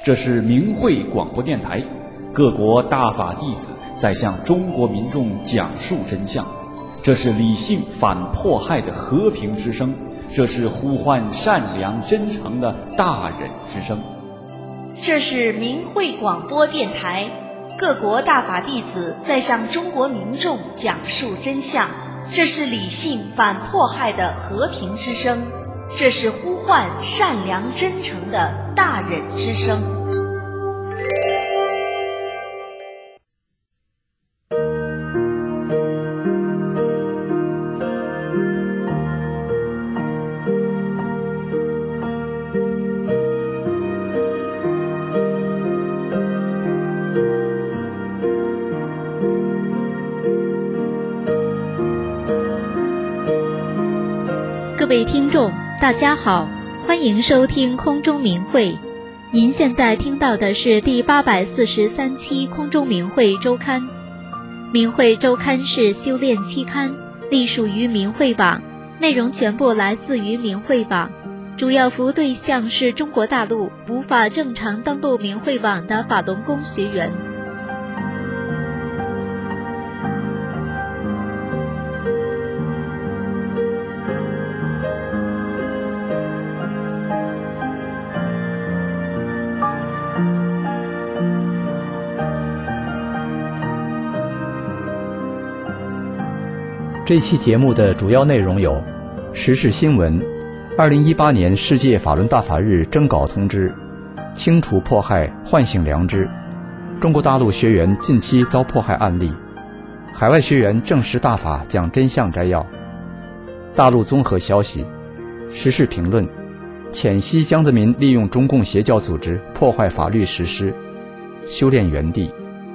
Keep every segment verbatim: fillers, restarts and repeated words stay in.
这是明慧广播电台，各国大法弟子在向中国民众讲述真相。这是理性反迫害的和平之声，这是呼唤善良真诚的大忍之声。 这是明慧广播电台，各国大法弟子在向中国民众讲述真相。这是理性反迫害的和平之声，这是呼唤善良真诚的大忍之声。 各位听众，大家好，欢迎收听空中明慧。您现在听到的是第八百四十三期空中明慧周刊。明慧周刊是修炼期刊，隶属于明慧网，内容全部来自于明慧网，主要服务对象是中国大陆无法正常登录明慧网的法轮功学员。 这期节目的主要内容有：时事新闻、二零一八年世界法轮大法日征稿通知、清除迫害唤醒良知、中国大陆学员近期遭迫害案例、海外学员证实大法讲真相摘要、大陆综合消息、时事评论、浅析江泽民利用中共邪教组织破坏法律实施、修炼原地。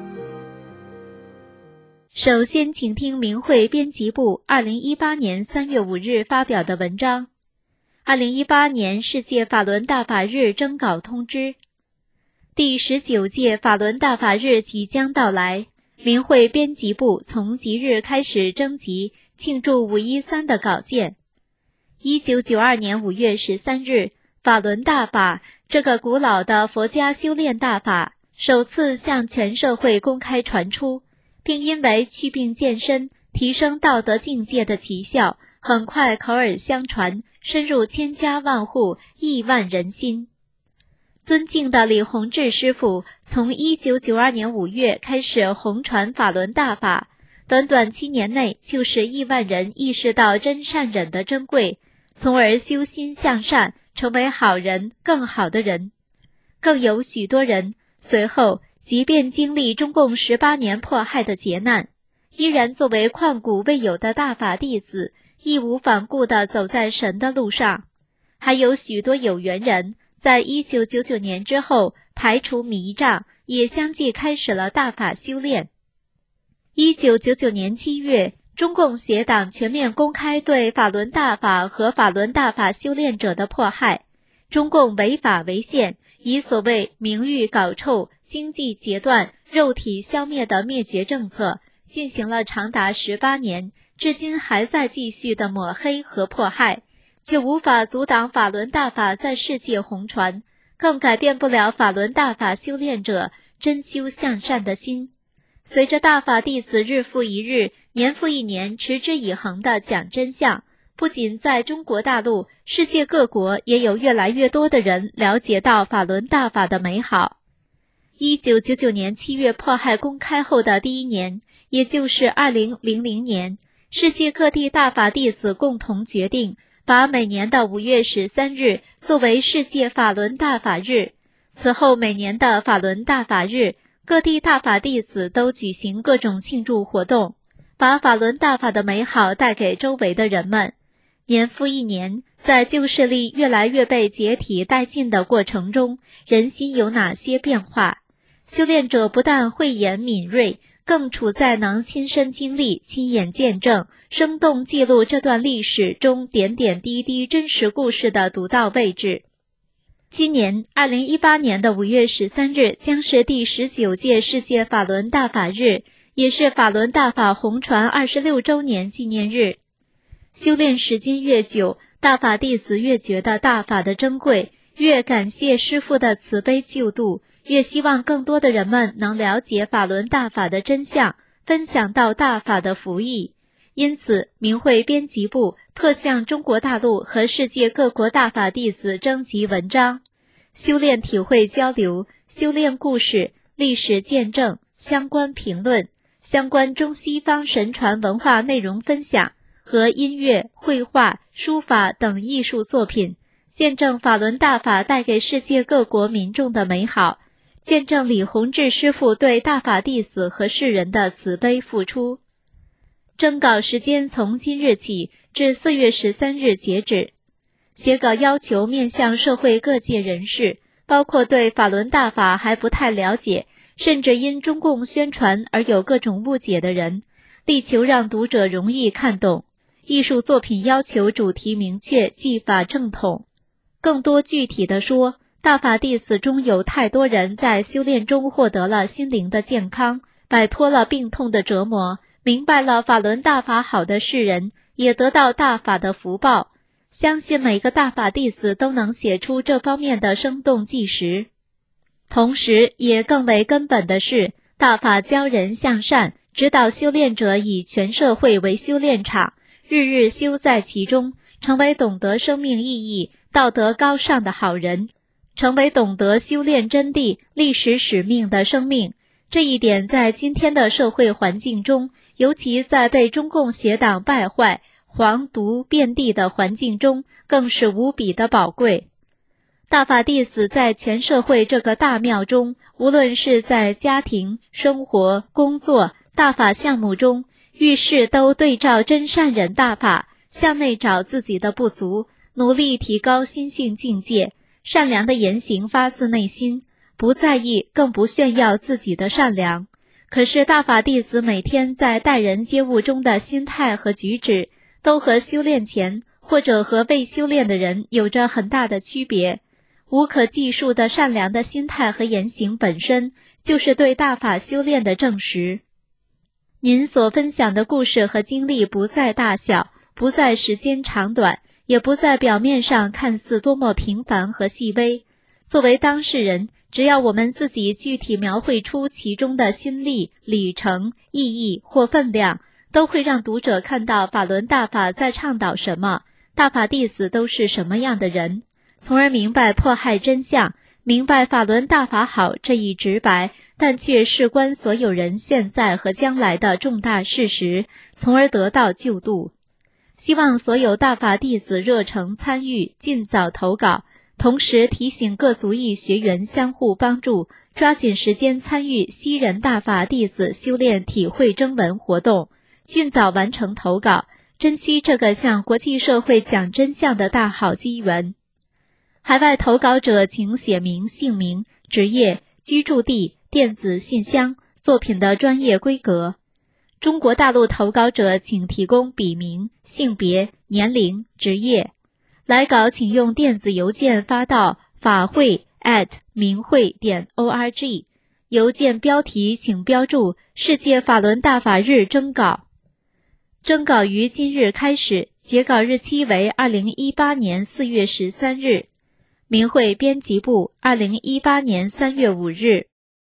首先请听明慧编辑部二零一八年三月五日发表的文章。二零一八年世界法轮大法日征稿通知。第十九届法轮大法日即将到来，明慧编辑部从即日开始征集庆祝五一三的稿件。一九九二年五月十三日，法轮大法这个古老的佛家修炼大法首次向全社会公开传出，并因为祛病健身、提升道德境界的奇效，很快口耳相传，深入千家万户，亿万人心。尊敬的李洪志师父从一九九二年五月开始弘传法轮大法，短短七年内就使亿万人意识到真善忍的珍贵，从而修心向善，成为好人，更好的人。更有许多人随后即便经历中共十八年迫害的劫难，依然作为旷古未有的大法弟子，义无反顾地走在神的路上。还有许多有缘人在一九九九年之后排除迷障，也相继开始了大法修炼。一九九九年七月，中共邪党全面公开对法轮大法和法轮大法修炼者的迫害，中共违法违宪，以所谓名誉搞臭、经济截断、肉体消灭的灭绝政策，进行了长达十八年，至今还在继续的抹黑和迫害，却无法阻挡法轮大法在世界弘传，更改变不了法轮大法修炼者真修向善的心。随着大法弟子日复一日、年复一年持之以恒地讲真相，不仅在中国大陆，世界各国也有越来越多的人了解到法轮大法的美好。一九九九年七月迫害公开后的第一年，也就是二零零零年，世界各地大法弟子共同决定，把每年的五月十三日作为世界法轮大法日。此后每年的法轮大法日，各地大法弟子都举行各种庆祝活动，把法轮大法的美好带给周围的人们。年复一年，在旧势力越来越被解体殆尽的过程中，人心有哪些变化？修炼者不但慧眼敏锐，更处在能亲身经历、亲眼见证、生动记录这段历史中点点滴滴真实故事的独到位置。今年二零一八年的五月十三日将是第十九届世界法轮大法日，也是法轮大法弘传二十六周年纪念日。修炼时间越久，大法弟子越觉得大法的珍贵， 越感谢师父的慈悲救度，越希望更多的人们能了解法轮大法的真相，分享到大法的福益。因此，明慧编辑部特向中国大陆和世界各国大法弟子征集文章，修炼体会交流、修炼故事、历史见证、相关评论、相关中西方神传文化内容分享和音乐、绘画、书法等艺术作品，见证法轮大法带给世界各国民众的美好，见证李洪志师父对大法弟子和世人的慈悲付出。征稿时间从今日起至四月十三日截止。写稿要求面向社会各界人士，包括对法轮大法还不太了解，甚至因中共宣传而有各种误解的人，力求让读者容易看懂。艺术作品要求主题明确，技法正统。更多具体的说，大法弟子中有太多人在修炼中获得了心灵的健康，摆脱了病痛的折磨，明白了法轮大法好的世人也得到大法的福报。相信每个大法弟子都能写出这方面的生动纪实。同时也更为根本的是，大法教人向善，指导修炼者以全社会为修炼场，日日修在其中，成为懂得生命意义、道德高尚的好人，成为懂得修炼真谛、历史使命的生命。这一点在今天的社会环境中，尤其在被中共邪党败坏、黄毒遍地的环境中，更是无比的宝贵。大法弟子在全社会这个大庙中，无论是在家庭、生活、工作、大法项目中，遇事都对照真善忍大法，向内找自己的不足，努力提高心性境界，善良的言行发自内心，不在意更不炫耀自己的善良。可是大法弟子每天在待人接物中的心态和举止，都和修炼前或者和未修炼的人有着很大的区别。无可计数的善良的心态和言行本身，就是对大法修炼的证实。您所分享的故事和经历不在大小，不在时间长短，也不在表面上看似多么平凡和细微。作为当事人，只要我们自己具体描绘出其中的心力、里程、意义或分量，都会让读者看到法轮大法在倡导什么，大法弟子都是什么样的人，从而明白迫害真相，明白法轮大法好这一直白但却事关所有人现在和将来的重大事实，从而得到救度。希望所有大法弟子热诚参与，尽早投稿，同时提醒各族裔学员相互帮助，抓紧时间参与西人大法弟子修炼体会征文活动，尽早完成投稿，珍惜这个向国际社会讲真相的大好机缘。海外投稿者请写明姓名、职业、居住地、电子信箱、作品的专业规格。中国大陆投稿者请提供笔名、性别、年龄、职业。来稿请用电子邮件发到法会 at 明慧点 org， 邮件标题请标注世界法轮大法日征稿。征稿于今日开始，截稿日期为二零一八年四月十三日。明慧编辑部二零一八年三月五日。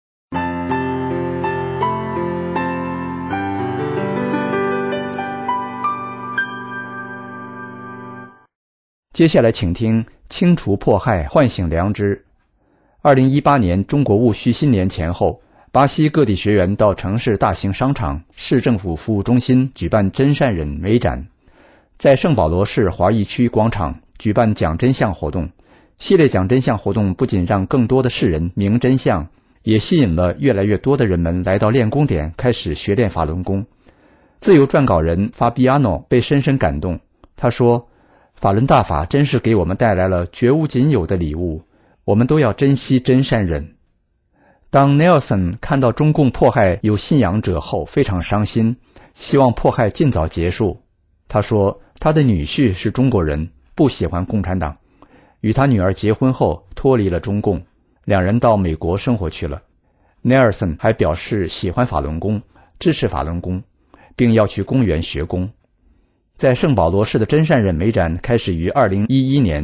接下来请听清除迫害，唤醒良知。二零一八年中国戊戌新年前后，巴西各地学员到城市大型商场、市政府服务中心举办真善忍美展，在圣保罗市华裔区广场举办讲真相活动。系列讲真相活动不仅让更多的世人明真相，也吸引了越来越多的人们来到练功点开始学练法轮功。自由撰稿人法比亚诺被深深感动，他说，法轮大法真是给我们带来了绝无仅有的礼物，我们都要珍惜真善忍。当 Nelson 看到中共迫害有信仰者后非常伤心，希望迫害尽早结束。他说他的女婿是中国人，不喜欢共产党，与他女儿结婚后脱离了中共，两人到美国生活去了。 Nelson 还表示喜欢法轮功，支持法轮功，并要去公园学功。在圣保罗市的真善忍美展开始于二零一一年，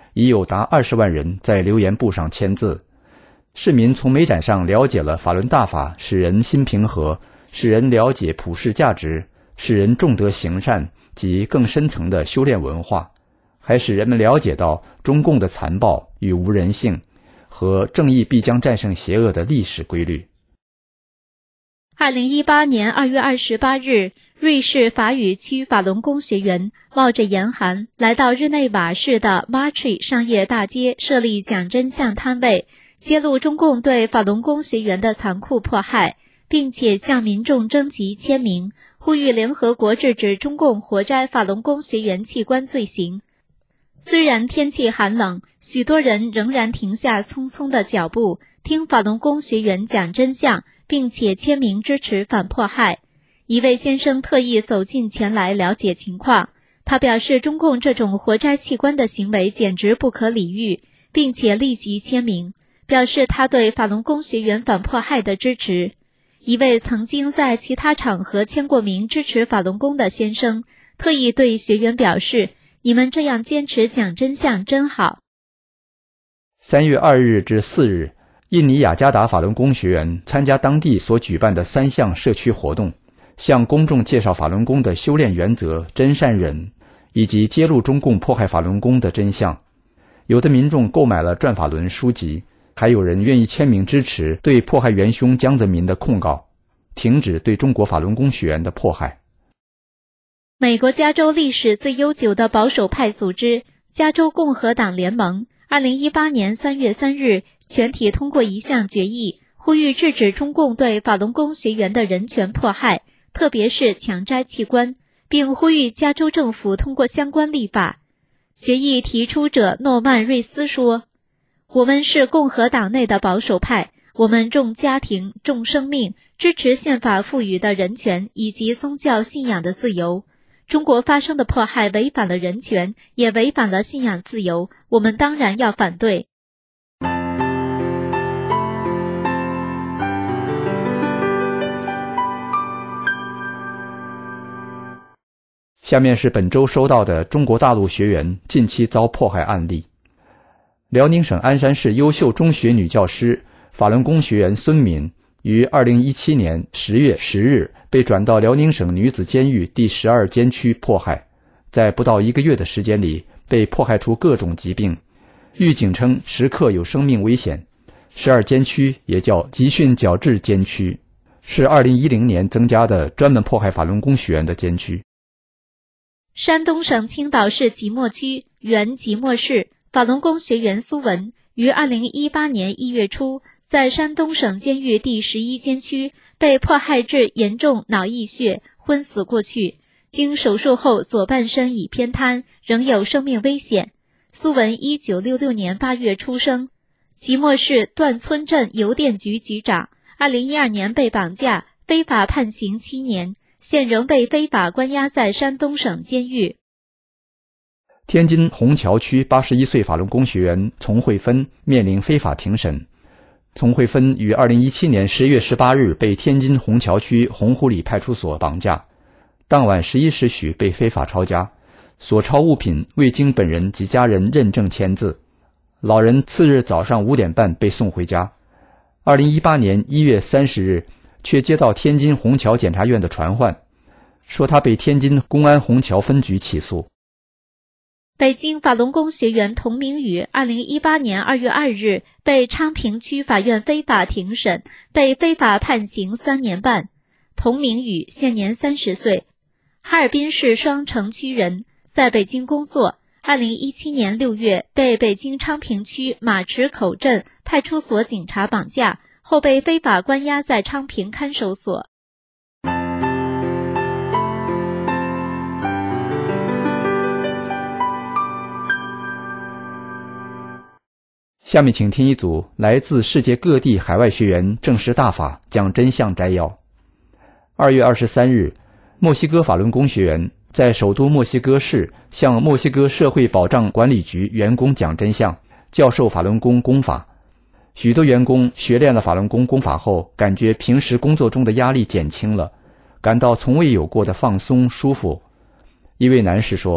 已有达二十万人在留言簿上签字。市民从美展上了解了法轮大法使人心平和，使人了解普世价值，使人重德行善及更深层的修炼文化，还使人们了解到中共的残暴与无人性和正义必将战胜邪恶的历史规律。 二零一八年二月二十八日，瑞士法语区法轮功学员冒着严寒来到日内瓦市的 Marchi 商业大街设立讲真相摊位，揭露中共对法轮功学员的残酷迫害，并且向民众征集签名，呼吁联合国制止中共活摘法轮功学员器官罪行。虽然天气寒冷，许多人仍然停下匆匆的脚步，听法轮功学员讲真相，并且签名支持反迫害。一位先生特意走近前来了解情况，他表示中共这种活摘器官的行为简直不可理喻，并且立即签名，表示他对法轮功学员反迫害的支持。一位曾经在其他场合签过名支持法轮功的先生，特意对学员表示，你们这样坚持讲真相真好。 三月二日至四日，印尼雅加达法轮功学员参加当地所举办的三项社区活动，向公众介绍法轮功的修炼原则真善忍，以及揭露中共迫害法轮功的真相。有的民众购买了转法轮书籍，还有人愿意签名支持对迫害元凶江泽民的控告，停止对中国法轮功学员的迫害。 美国加州历史最悠久的保守派组织加州共和党联盟二零一八年三月三日全体通过一项决议，呼吁制止中共对法轮功学员的人权迫害，特别是强摘器官，并呼吁加州政府通过相关立法。决议提出者诺曼·瑞斯说，我们是共和党内的保守派，我们重家庭、重生命，支持宪法赋予的人权以及宗教信仰的自由。中国发生的迫害违反了人权，也违反了信仰自由，我们当然要反对。 下面是本周收到的中国大陆学员近期遭迫害案例。辽宁省鞍山市优秀中学女教师、法轮功学员孙敏于二零一七年十月十日被转到辽宁省女子监狱第十二监区迫害，在不到一个月的时间里被迫害出各种疾病，狱警称时刻有生命危险。十二监区也叫集训矫治监区，是二零一零年增加的专门迫害法轮功学员的监区。 山东省青岛市即墨区原即墨市法轮功学员苏文于二零一八年一月初在山东省监狱第十一监区被迫害致严重脑溢血，昏死过去。经手术后，左半身已偏瘫，仍有生命危险。苏文一九六六年八月出生，即墨市段村镇邮电局局长。二零一二年被绑架，非法判刑七年，现仍被非法关押在山东省监狱。 天津虹桥区八十一岁法轮功学员丛慧芬面临非法庭审。丛慧芬于二零一七年十月十八日被天津虹桥区洪湖里派出所绑架，当晚十一时许被非法抄家，所抄物品未经本人及家人认证签字。老人次日早上五点半被送回家。二零一八年一月三十日，却接到天津虹桥检察院的传唤，说他被天津公安虹桥分局起诉。 北京法轮功学员童明宇二零一八年二月二日被昌平区法院非法庭审，被非法判刑三年半。童明宇现年三十岁，哈尔滨市双城区人，在北京工作。二零一七年六月被北京昌平区马池口镇派出所警察绑架，后被非法关押在昌平看守所。 下面请听一组来自世界各地海外学员证实大法讲真相摘要。二月二十三日，墨西哥法轮功学员在首都墨西哥市向墨西哥社会保障管理局员工讲真相，教授法轮功功法。许多员工学练了法轮功功法后，感觉平时工作中的压力减轻了，感到从未有过的放松舒服。一位男士说，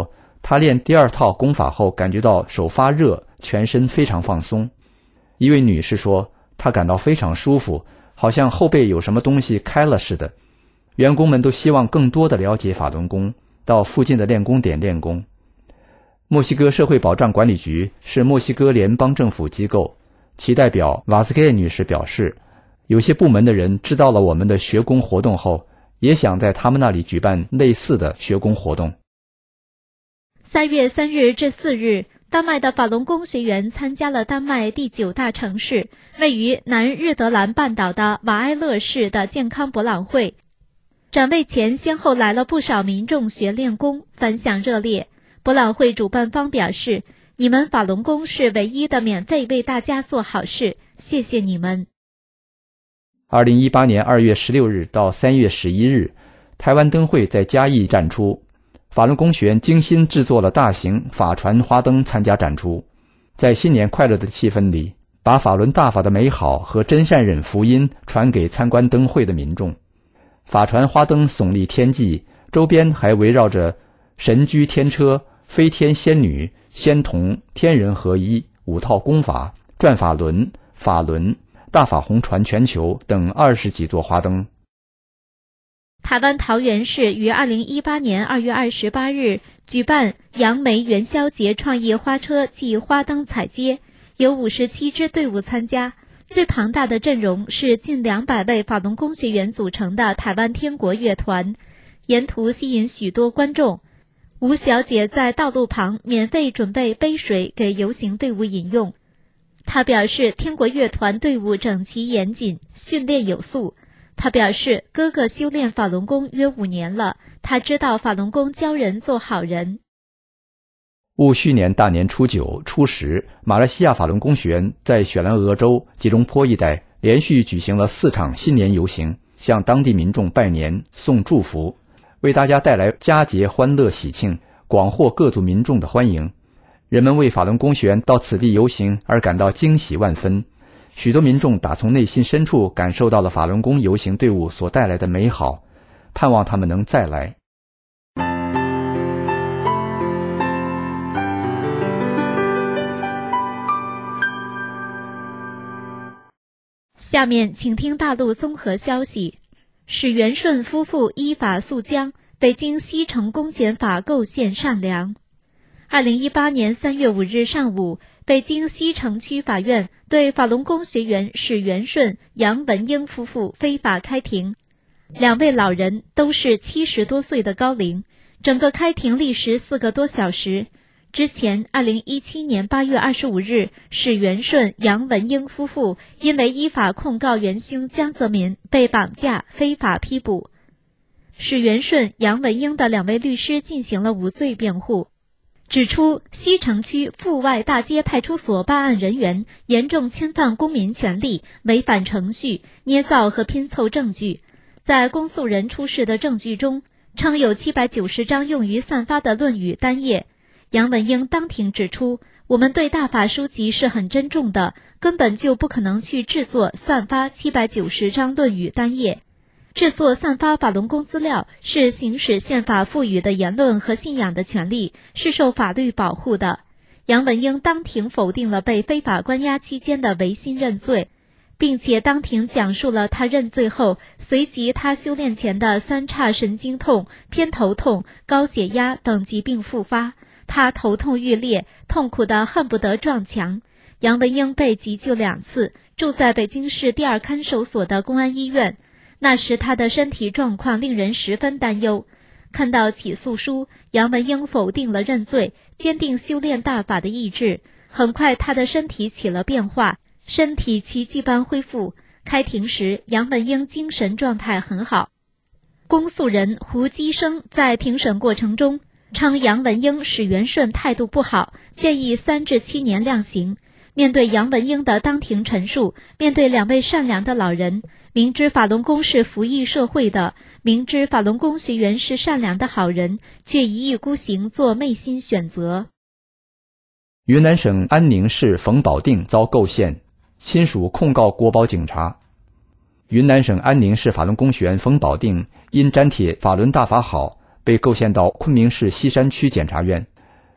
他练第二套功法后感觉到手发热，全身非常放松。一位女士说，她感到非常舒服，好像后背有什么东西开了似的。员工们都希望更多的了解法轮功，到附近的练功点练功。墨西哥社会保障管理局是墨西哥联邦政府机构，其代表瓦斯盖女士表示，有些部门的人知道了我们的学功活动后，也想在他们那里举办类似的学功活动。 三月三日至四日，丹麦的法轮功学员参加了丹麦第九大城市位于南日德兰半岛的瓦埃勒市的健康博览会。展位前先后来了不少民众学练功，反响热烈。博览会主办方表示，你们法轮功是唯一的免费为大家做好事，谢谢你们。 二零一八年二月十六日到三月十一日，台湾灯会在嘉义展出，法轮功学员精心制作了大型法船花灯参加展出。在新年快乐的气氛里，把法轮大法的美好和真善忍福音传给参观灯会的民众。法船花灯耸立天际，周边还围绕着神驹天车、飞天仙女、仙童、天人合一、五套功法、转法轮、法轮、大法红传全球等二十几座花灯。 台湾桃园市于二零一八年二月二十八日举办杨梅元宵节创意花车暨花灯彩街，有五十七支队伍参加。最庞大的阵容是近两百位法轮功学员组成的台湾天国乐团，沿途吸引许多观众。吴小姐在道路旁免费准备杯水给游行队伍饮用。她表示，天国乐团队伍整齐严谨，训练有素。她表示，哥哥修炼法轮功约五年了，他知道法轮功教人做好人。 戊戌年大年初九、初十，马来西亚法轮功学员在雪兰莪州吉隆坡一带连续举行了四场新年游行，向当地民众拜年、送祝福，为大家带来佳节欢乐喜庆，广获各族民众的欢迎。人们为法轮功学员到此地游行而感到惊喜万分，许多民众打从内心深处感受到了法轮功游行队伍所带来的美好，盼望他们能再来。 下面请听大陆综合消息。史元顺夫妇依法诉姜，北京西城公检法构陷善良。二零一八年三月五日上午，北京西城区法院对法轮功学员史元顺、杨文英夫妇非法开庭。两位老人都是七十多岁的高龄，整个开庭历时四个多小时。之前二零一七年八月二十五日，史元顺、杨文英夫妇因为依法控告元凶江泽民被绑架非法批捕。史元顺、杨文英的两位律师进行了无罪辩护，指出西城区阜外大街派出所办案人员严重侵犯公民权利，违反程序，捏造和拼凑证据。在公诉人出示的证据中，称有七百九十张用于散发的论语单页。杨文英当庭指出，我们对大法书籍是很珍重的，根本就不可能去制作散发七百九十张论语单页。制作散发法轮功资料是行使宪法赋予的言论和信仰的权利，是受法律保护的。杨文英当庭否定了被非法关押期间的违心认罪，并且当庭讲述了他认罪后，随即他修炼前的三叉神经痛、偏头痛、高血压等疾病复发。他头痛欲裂，痛苦得恨不得撞墙。杨文英被急救两次，住在北京市第二看守所的公安医院。那时他的身体状况令人十分担忧。看到起诉书，杨文英否定了认罪，坚定修炼大法的意志。很快他的身体起了变化，身体奇迹般恢复。开庭时，杨文英精神状态很好。公诉人胡基生在庭审过程中称杨文英、史元顺态度不好，建议三至七年量刑。面对杨文英的当庭陈述，面对两位善良的老人，明知法轮功是服役社会的，明知法轮功学员是善良的好人，却一意孤行做昧心选择。 云南省安宁市冯保定遭构陷，亲属控告国保警察。云南省安宁市法轮功学员冯保定因粘帖法轮大法好，被构陷到昆明市西山区检察院。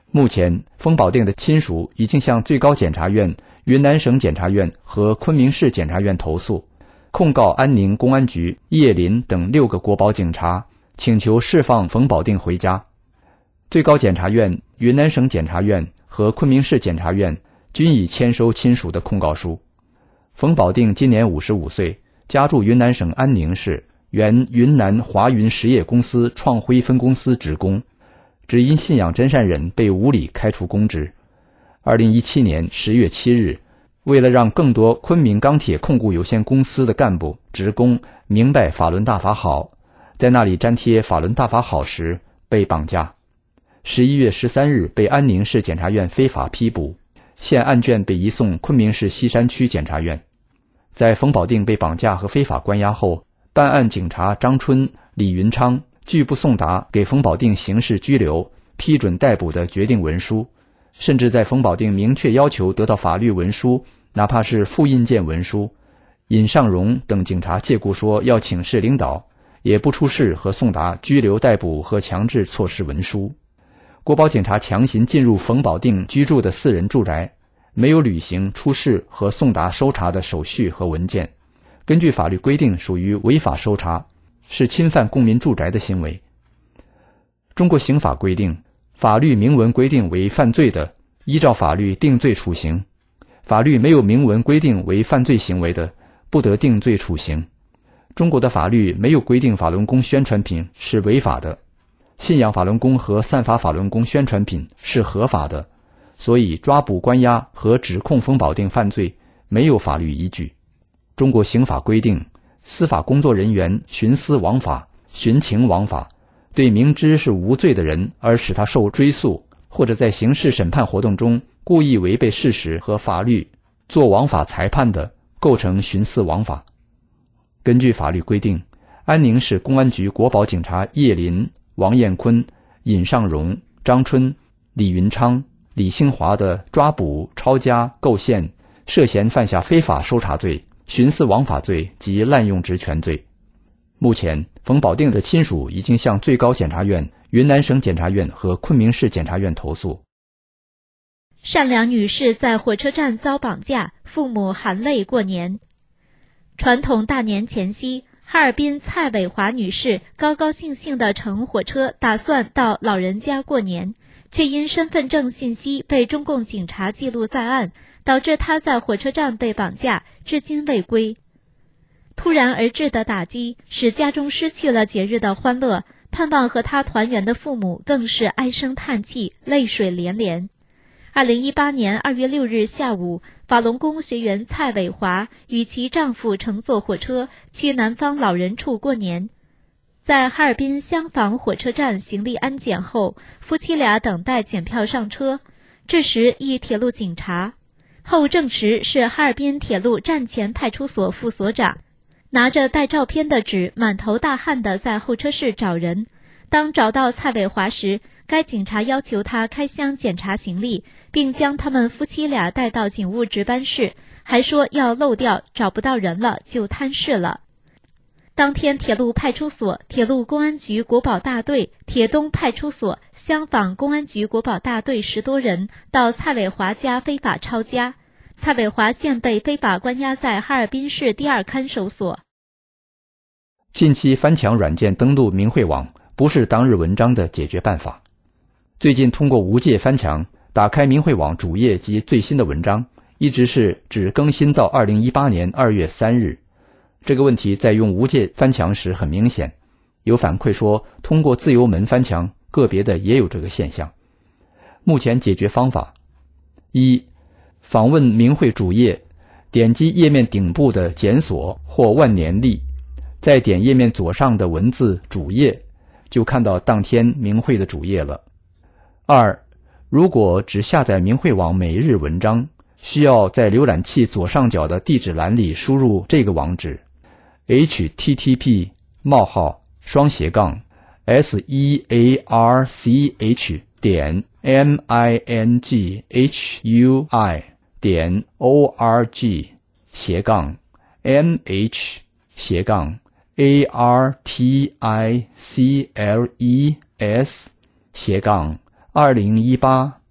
目前，冯保定的亲属已经向最高检察院、云南省检察院和昆明市检察院投诉，控告安宁公安局、叶林等六个国保警察，请求释放冯保定回家。最高检察院、云南省检察院和昆明市检察院均已签收亲属的控告书。冯保定今年五十五岁，家住云南省安宁市，原云南华云实业公司创辉分公司职工，只因信仰真善忍被无理开除公职。二零一七年十月七日，为了让更多昆明钢铁控股有限公司的干部、职工明白法轮大法好，在那里粘贴法轮大法好时被绑架。十一月十三日被安宁市检察院非法批捕，现案卷被移送昆明市西山区检察院。在冯保定被绑架和非法关押后，办案警察张春、李云昌拒不送达给冯保定刑事拘留、批准逮捕的决定文书，甚至在冯保定明确要求得到法律文书，哪怕是复印件文书，尹尚荣等警察借故说要请示领导，也不出示和送达拘留逮捕和强制措施文书。国保警察强行进入冯保定居住的私人住宅，没有履行出示和送达收查的手续和文件，根据法律规定属于违法收查，是侵犯公民住宅的行为。中国刑法规定，法律明文规定为犯罪的，依照法律定罪处刑；法律没有明文规定为犯罪行为的，不得定罪处刑。中国的法律没有规定法轮功宣传品是违法的，信仰法轮功和散发法轮功宣传品是合法的，所以抓捕关押和指控冯保定犯罪没有法律依据。中国刑法规定，司法工作人员徇私枉法、徇情枉法，对明知是无罪的人而使他受追诉，或者在刑事审判活动中故意违背事实和法律做枉法裁判的，构成徇私枉法。根据法律规定，安宁市公安局国保警察叶林、王艳坤、尹尚荣、张春、李云昌、李兴华的抓捕、抄家、构陷，涉嫌犯下非法收查罪、徇私枉法罪及滥用职权罪。目前，冯保定的亲属已经向最高检察院、云南省检察院和昆明市检察院投诉。 善良女士在火车站遭绑架，父母含泪过年。传统大年前夕，哈尔滨蔡伟华女士高高兴兴地乘火车，打算到老人家过年，却因身份证信息被中共警察记录在案，导致她在火车站被绑架，至今未归。突然而至的打击使家中失去了节日的欢乐，盼望和她团圆的父母更是唉声叹气，泪水连连。二零一八年二月六日下午，法轮功学员蔡伟华与其丈夫乘坐火车去南方老人处过年。在哈尔滨香坊火车站行李安检后，夫妻俩等待检票上车。这时，一铁路警察，后证实是哈尔滨铁路站前派出所副所长，拿着带照片的纸，满头大汗地在候车室找人。当找到蔡伟华时，该警察要求他开箱检查行李，并将他们夫妻俩带到警务值班室，还说要漏掉，找不到人了就摊事了。当天，铁路派出所、铁路公安局国保大队、铁东派出所、香坊公安局国保大队十多人到蔡伟华家非法抄家。蔡伟华现被非法关押在哈尔滨市第二看守所。 近期翻墙软件登录明慧网不是当日文章的解决办法。最近通过无界翻墙打开明慧网主页及最新的文章，一直是只更新到二零一八年二月三日。这个问题在用无界翻墙时很明显，有反馈说通过自由门翻墙，个别的也有这个现象。目前解决方法：一、访问明慧主页，点击页面顶部的检索或万年历，再点页面左上的文字主页，就看到当天明慧的主页了。二、如果只下载明慧网每日文章，需要在浏览器左上角的地址栏里输入这个网址 h t t p 冒号双斜杠 s e a r c h 点 m i n g h u i 点 o r g 斜杠 m h 斜杠 a r t i c l e s 斜杠二零一八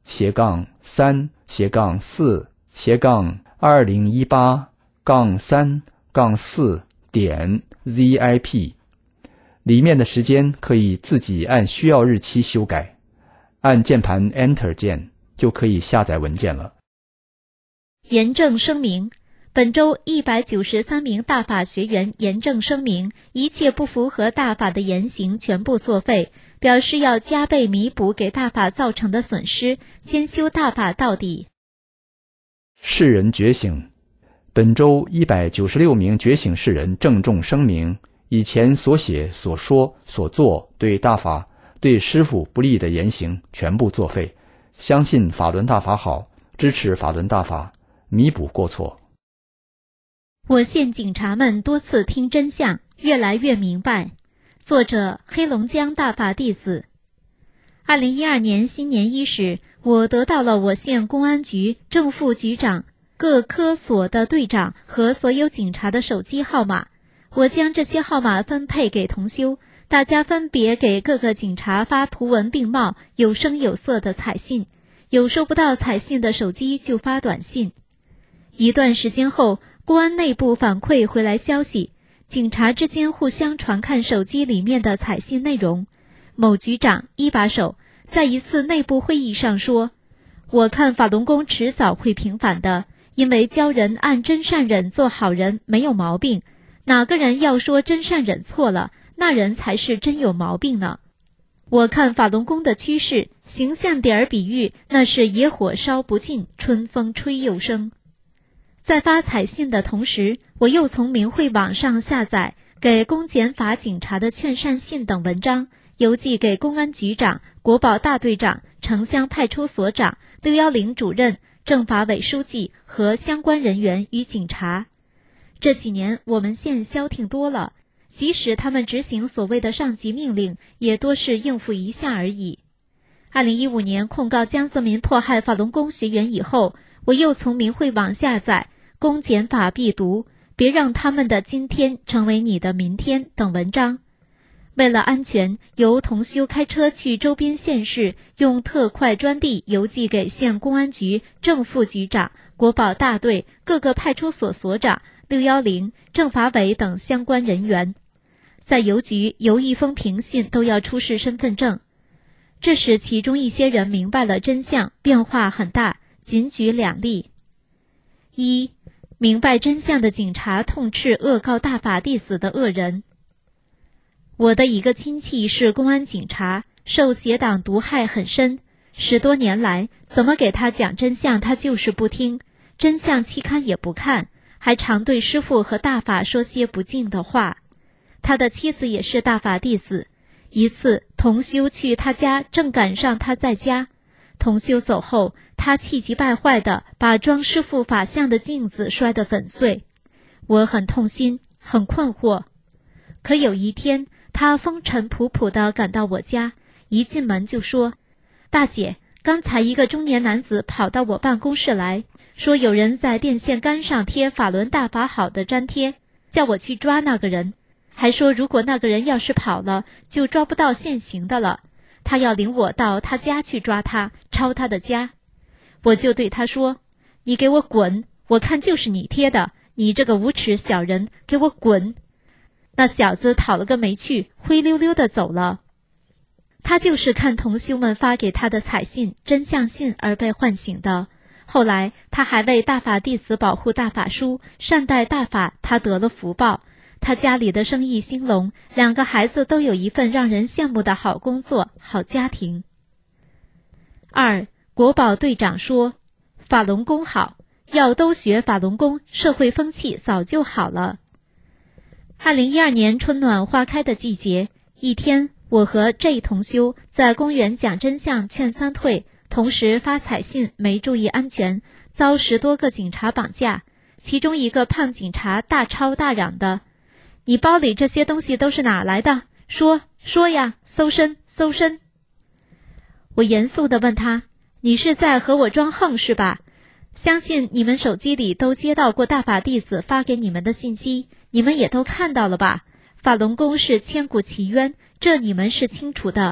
斜杠三斜杠四斜杠二零一八杠三杠四点 zip， 里面的时间可以自己按需要日期修改，按键盘 Enter 键就可以下载文件了。 严正声明，本周一百九十三名大法学员严正声明，一切不符合大法的言行全部作废，表示要加倍弥补给大法造成的损失，兼修大法到底。 世人觉醒，本周一百九十六名觉醒世人郑重声明，以前所写所说所做对大法对师父不利的言行全部作废，相信法轮大法好，支持法轮大法，弥补过错。 我县警察们多次听真相，越来越明白。作者黑龙江大法弟子。二零一二年新年伊始，我得到了我县公安局正副局长、各科所的队长和所有警察的手机号码。我将这些号码分配给同修，大家分别给各个警察发图文并茂、有声有色的彩信，有收不到彩信的手机就发短信。一段时间后，公安内部反馈回来消息，警察之间互相传看手机里面的彩信内容。某局长一把手在一次内部会议上说，我看法轮功迟早会平反的，因为教人按真善忍做好人没有毛病，哪个人要说真善忍错了，那人才是真有毛病呢。我看法轮功的趋势，形象点儿比喻，那是野火烧不尽，春风吹又生。在发彩信的同时，我又从明慧网上下载给公检法警察的劝善信等文章，邮寄给公安局长、国保大队长、城乡派出所长、六一零主任、政法委书记和相关人员与警察。这几年我们县消停多了，即使他们执行所谓的上级命令，也多是应付一下而已。二零一五年控告江泽民迫害法轮功学员以后，我又从明慧网下载公检法必读，别让他们的今天成为你的明天等文章。为了安全，由同修开车去周边县市，用特快专递邮寄给县公安局正副局长、国保大队、各个派出所所长、六一零、政法委等相关人员。在邮局邮一封平信都要出示身份证。这使其中一些人明白了真相，变化很大，仅举两例。一、明白真相的警察痛斥恶告大法弟子的恶人。我的一个亲戚是公安警察，受邪党毒害很深，十多年来怎么给他讲真相他就是不听，真相期刊也不看，还常对师父和大法说些不敬的话。他的妻子也是大法弟子，一次同修去他家，正赶上他在家，同修走后，他气急败坏地把装师父法像的镜子摔得粉碎。我很痛心，很困惑。可有一天，他风尘仆仆地赶到我家，一进门就说，大姐，刚才一个中年男子跑到我办公室来，说有人在电线杆上贴法轮大法好的粘贴，叫我去抓那个人，还说如果那个人要是跑了，就抓不到现行的了，他要领我到他家去抓他，抄他的家。我就对他说，你给我滚，我看就是你贴的，你这个无耻小人，给我滚。那小子讨了个没趣，灰溜溜地走了。他就是看同修们发给他的彩信、真相信而被唤醒的。后来他还为大法弟子保护大法书，善待大法，他得了福报。他家里的生意兴隆，两个孩子都有一份让人羡慕的好工作、好家庭。二、国保队长说，法轮功好，要都学法轮功，社会风气早就好了。二零一二年春暖花开的季节，一天，我和 J 同修在公园讲真相劝三退，同时发彩信，没注意安全，遭十多个警察绑架。其中一个胖警察大吵大嚷的，你包里这些东西都是哪来的？说说呀，搜身搜身。我严肃地问他，你是在和我装横是吧？相信你们手机里都接到过大法弟子发给你们的信息，你们也都看到了吧？法轮功是千古奇冤，这你们是清楚的。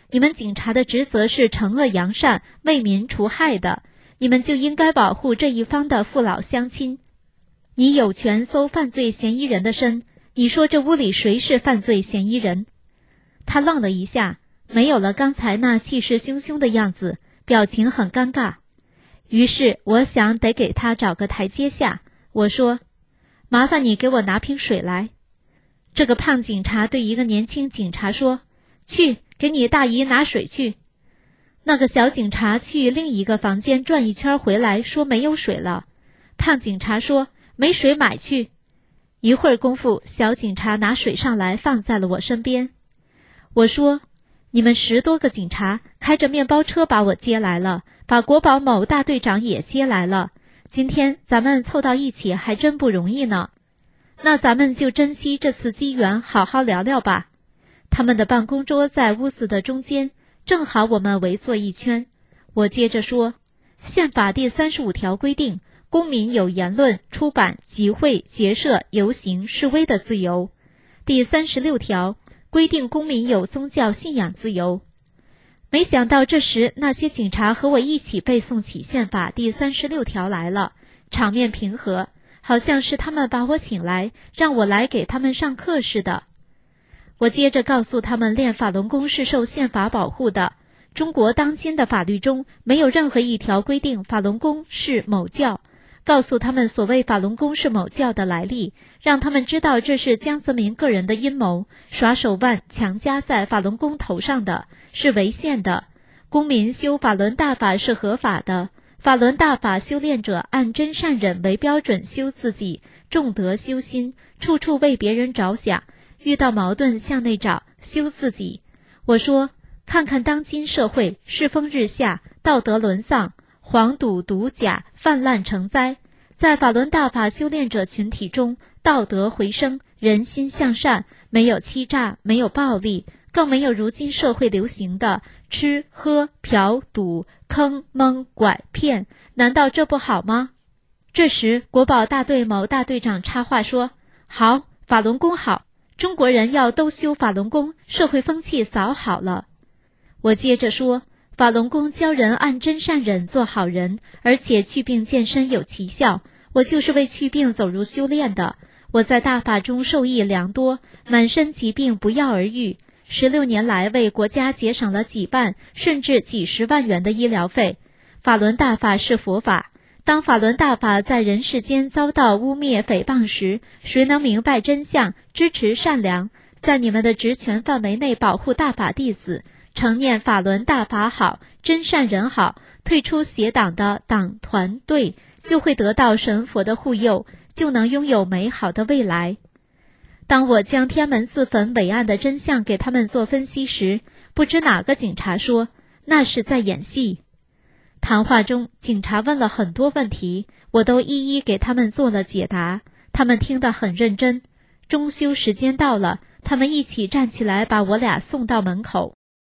你们警察的职责是惩恶扬善，为民除害的，你们就应该保护这一方的父老乡亲。你有权搜犯罪嫌疑人的身，你说这屋里谁是犯罪嫌疑人？”他愣了一下，没有了刚才那气势汹汹的样子，表情很尴尬。于是我想得给他找个台阶下，我说：“麻烦你给我拿瓶水来。”这个胖警察对一个年轻警察说：“去，给你大姨拿水去。”那个小警察去另一个房间转一圈回来，说没有水了。胖警察说：“没水买去。”一会儿功夫，小警察拿水上来，放在了我身边。我说：“你们十多个警察开着面包车把我接来了，把国保某大队长也接来了。今天咱们凑到一起还真不容易呢。那咱们就珍惜这次机缘，好好聊聊吧。”他们的办公桌在屋子的中间，正好我们围坐一圈。我接着说：“宪法第三十五条规定，公民有言论、出版、集会、结社、游行、示威的自由。第三十六条规定公民有宗教信仰自由。”没想到这时那些警察和我一起背诵起宪法第三十六条来了，场面平和，好像是他们把我请来，让我来给他们上课似的。我接着告诉他们，练法轮功是受宪法保护的，中国当今的法律中没有任何一条规定法轮功是某教，告诉他们所谓法轮功是某教的来历，让他们知道这是江泽民个人的阴谋，耍手腕强加在法轮功头上的，是违宪的。公民修法轮大法是合法的，法轮大法修炼者按真善忍为标准修自己，重德修心，处处为别人着想，遇到矛盾向内找，修自己。我说，看看当今社会世风日下，道德沦丧，黄赌毒假泛滥成灾，在法轮大法修炼者群体中，道德回升，人心向善，没有欺诈，没有暴力，更没有如今社会流行的吃喝嫖赌坑蒙拐骗，难道这不好吗？这时国保大队某大队长插话说：“好，法轮功好，中国人要都修法轮功，社会风气早好了。”我接着说，法轮功教人按真善忍做好人，而且祛病健身有奇效，我就是为祛病走入修炼的。我在大法中受益良多，满身疾病不药而愈，十六年来为国家节省了几万甚至几十万元的医疗费。法轮大法是佛法，当法轮大法在人世间遭到污蔑诽谤时，谁能明白真相，支持善良，在你们的职权范围内保护大法弟子，承念法轮大法好，真善人好，退出邪党的党团队，就会得到神佛的护佑，就能拥有美好的未来。当我将天安门自焚伟案的真相给他们做分析时，不知哪个警察说那是在演戏。谈话中，警察问了很多问题，我都一一给他们做了解答，他们听得很认真。中休时间到了，他们一起站起来把我俩送到门口。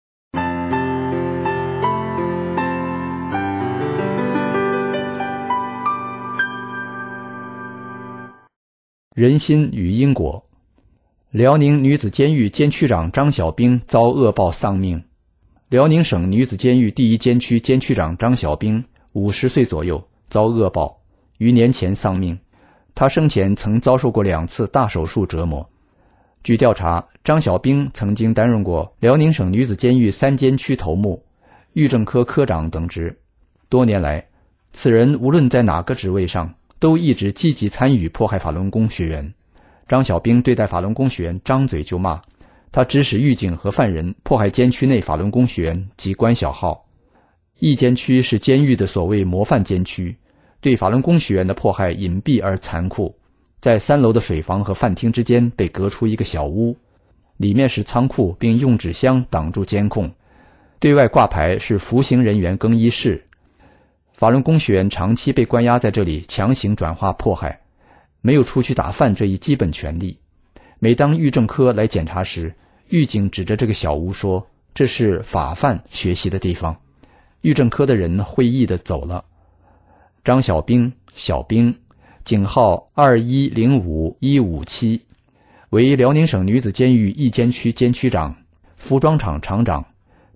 人心与因果。辽宁女子监狱监区长张小兵遭恶报丧命。辽宁省女子监狱第一监区监区长张小兵五十岁左右，遭恶报，于年前丧命。他生前曾遭受过两次大手术折磨。据调查，张小兵曾经担任过辽宁省女子监狱三监区头目、狱政科科长等职。多年来，此人无论在哪个职位上，都一直积极参与迫害法轮功学员。张小兵对待法轮功学员张嘴就骂，他指使狱警和犯人迫害监区内法轮功学员及关小号。一监区是监狱的所谓模范监区，对法轮功学员的迫害隐蔽而残酷。在三楼的水房和饭厅之间被隔出一个小屋，里面是仓库，并用纸箱挡住监控。对外挂牌是服刑人员更衣室。法轮功学员长期被关押在这里，强行转化迫害，没有出去打饭这一基本权利。每当狱政科来检查时，狱警指着这个小屋说，这是法犯学习的地方。狱政科的人会意地走了。张小兵，小兵，警号二一零五一五七，为辽宁省女子监狱一监区监区长、服装厂厂长，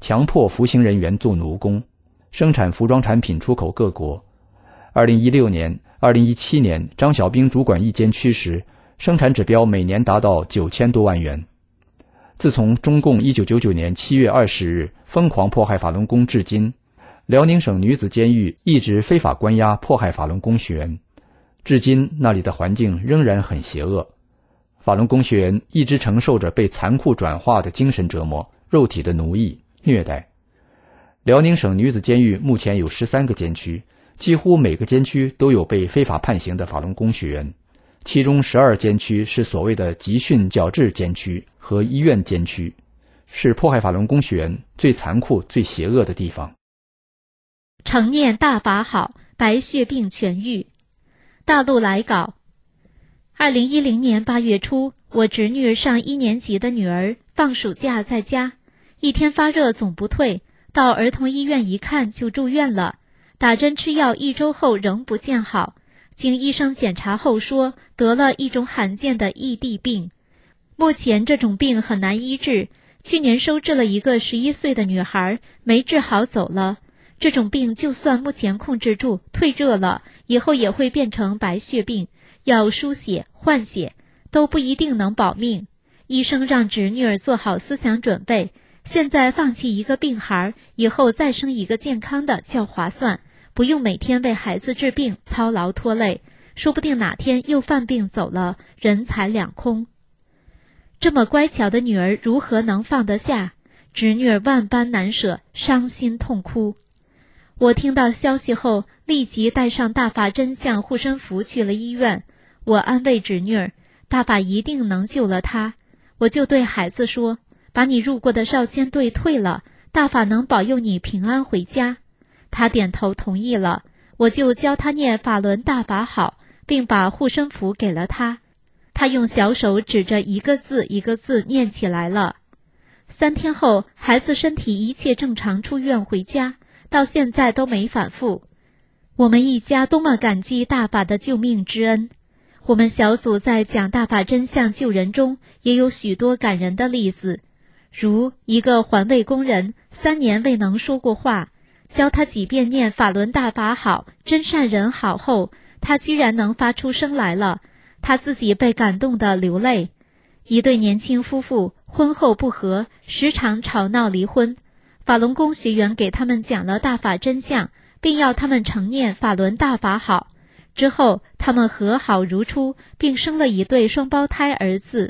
强迫服刑人员做奴工，生产服装产品出口各国。二零一六年、二零一七年，张小兵主管一监区时，生产指标每年达到九千多万元。自从中共一九九九年七月二十日疯狂迫害法轮功至今，辽宁省女子监狱一直非法关押迫害法轮功学员，至今那里的环境仍然很邪恶。法轮功学员一直承受着被残酷转化的精神折磨、肉体的奴役、虐待。辽宁省女子监狱目前有十三个监区，几乎每个监区都有被非法判刑的法轮功学员，其中十二监区是所谓的集训矫治监区和医院监区，是迫害法轮功学员最残酷、最邪恶的地方。 承念大法好，白血病痊愈。大陆来稿。二零一零年八月初，我侄女上一年级的女儿放暑假在家，一天发热总不退，到儿童医院一看就住院了，打针吃药一周后仍不见好，经医生检查后说得了一种罕见的异地病。目前这种病很难医治，去年收治了一个十一岁的女孩，没治好走了。这种病就算目前控制住，退热了，以后也会变成白血病，要输血、换血，都不一定能保命。医生让侄女儿做好思想准备，现在放弃一个病孩，以后再生一个健康的较划算，不用每天为孩子治病操劳拖累，说不定哪天又犯病走了，人财两空。这么乖巧的女儿如何能放得下？侄女儿万般难舍，伤心痛哭。我听到消息后，立即带上大法真相护身符去了医院。我安慰侄女儿，大法一定能救了她。我就对孩子说，把你入过的少先队退了，大法能保佑你平安回家。他点头同意了，我就教他念法轮大法好，并把护身符给了他。他用小手指着一个字一个字念起来了。三天后，孩子身体一切正常出院回家，到现在都没反复。我们一家多么感激大法的救命之恩。我们小组在讲大法真相救人中，也有许多感人的例子，如一个环卫工人三年未能说过话，教他几遍念法轮大法好，真善人好后，他居然能发出声来了，他自己被感动得流泪。一对年轻夫妇婚后不和，时常吵闹离婚，法轮功学员给他们讲了大法真相，并要他们承念法轮大法好。之后他们和好如初，并生了一对双胞胎儿子。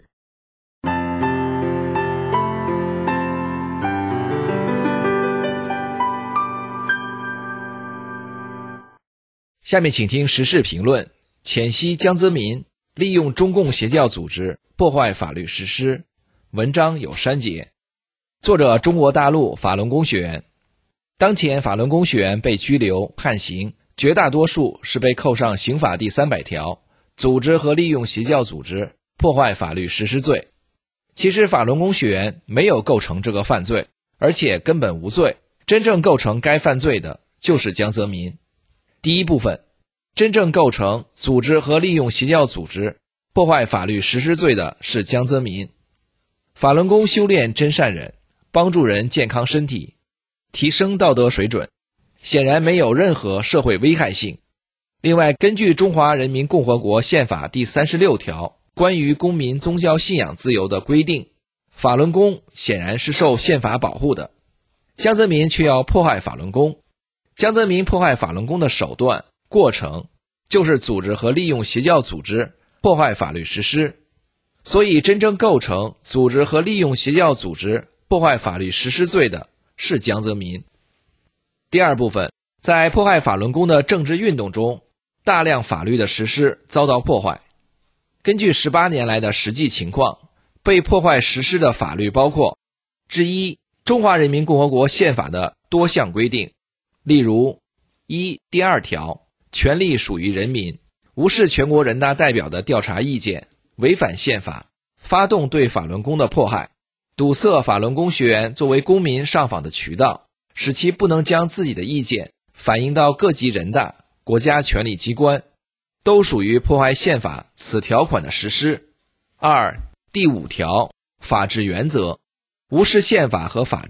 下面请听时事评论：浅析江泽民利用中共邪教组织破坏法律实施，文章有删节。作者：中国大陆法轮功学员。当前法轮功学员被拘留判刑，绝大多数是被扣上刑法第三百条组织和利用邪教组织破坏法律实施罪。其实法轮功学员没有构成这个犯罪，而且根本无罪，真正构成该犯罪的就是江泽民。第一部分，真正构成组织和利用邪教组织破坏法律实施罪的是江泽民。法轮功修炼真善忍，帮助人健康身体，提升道德水准，显然没有任何社会危害性。另外，根据中华人民共和国宪法第三十六条关于公民宗教信仰自由的规定，法轮功显然是受宪法保护的，江泽民却要迫害法轮功。江泽民迫害法轮功的手段、过程，就是组织和利用邪教组织破坏法律实施。所以真正构成组织和利用邪教组织破坏法律实施罪的是江泽民。第二部分，在迫害法轮功的政治运动中，大量法律的实施遭到破坏。根据十八年来的实际情况，被破坏实施的法律包括：之一，中华人民共和国宪法的多项规定，例如一第二条，权力属于人民，无视全国人大代表的调查意见，违反宪法，发动对法轮功的迫害，堵塞法轮功学员作为公民上访的渠道，使其不能将自己的意见反映到各级人大、国家权力机关，都属于破坏宪法此条款的实施。二第五条，法治原则，无视宪法和法治，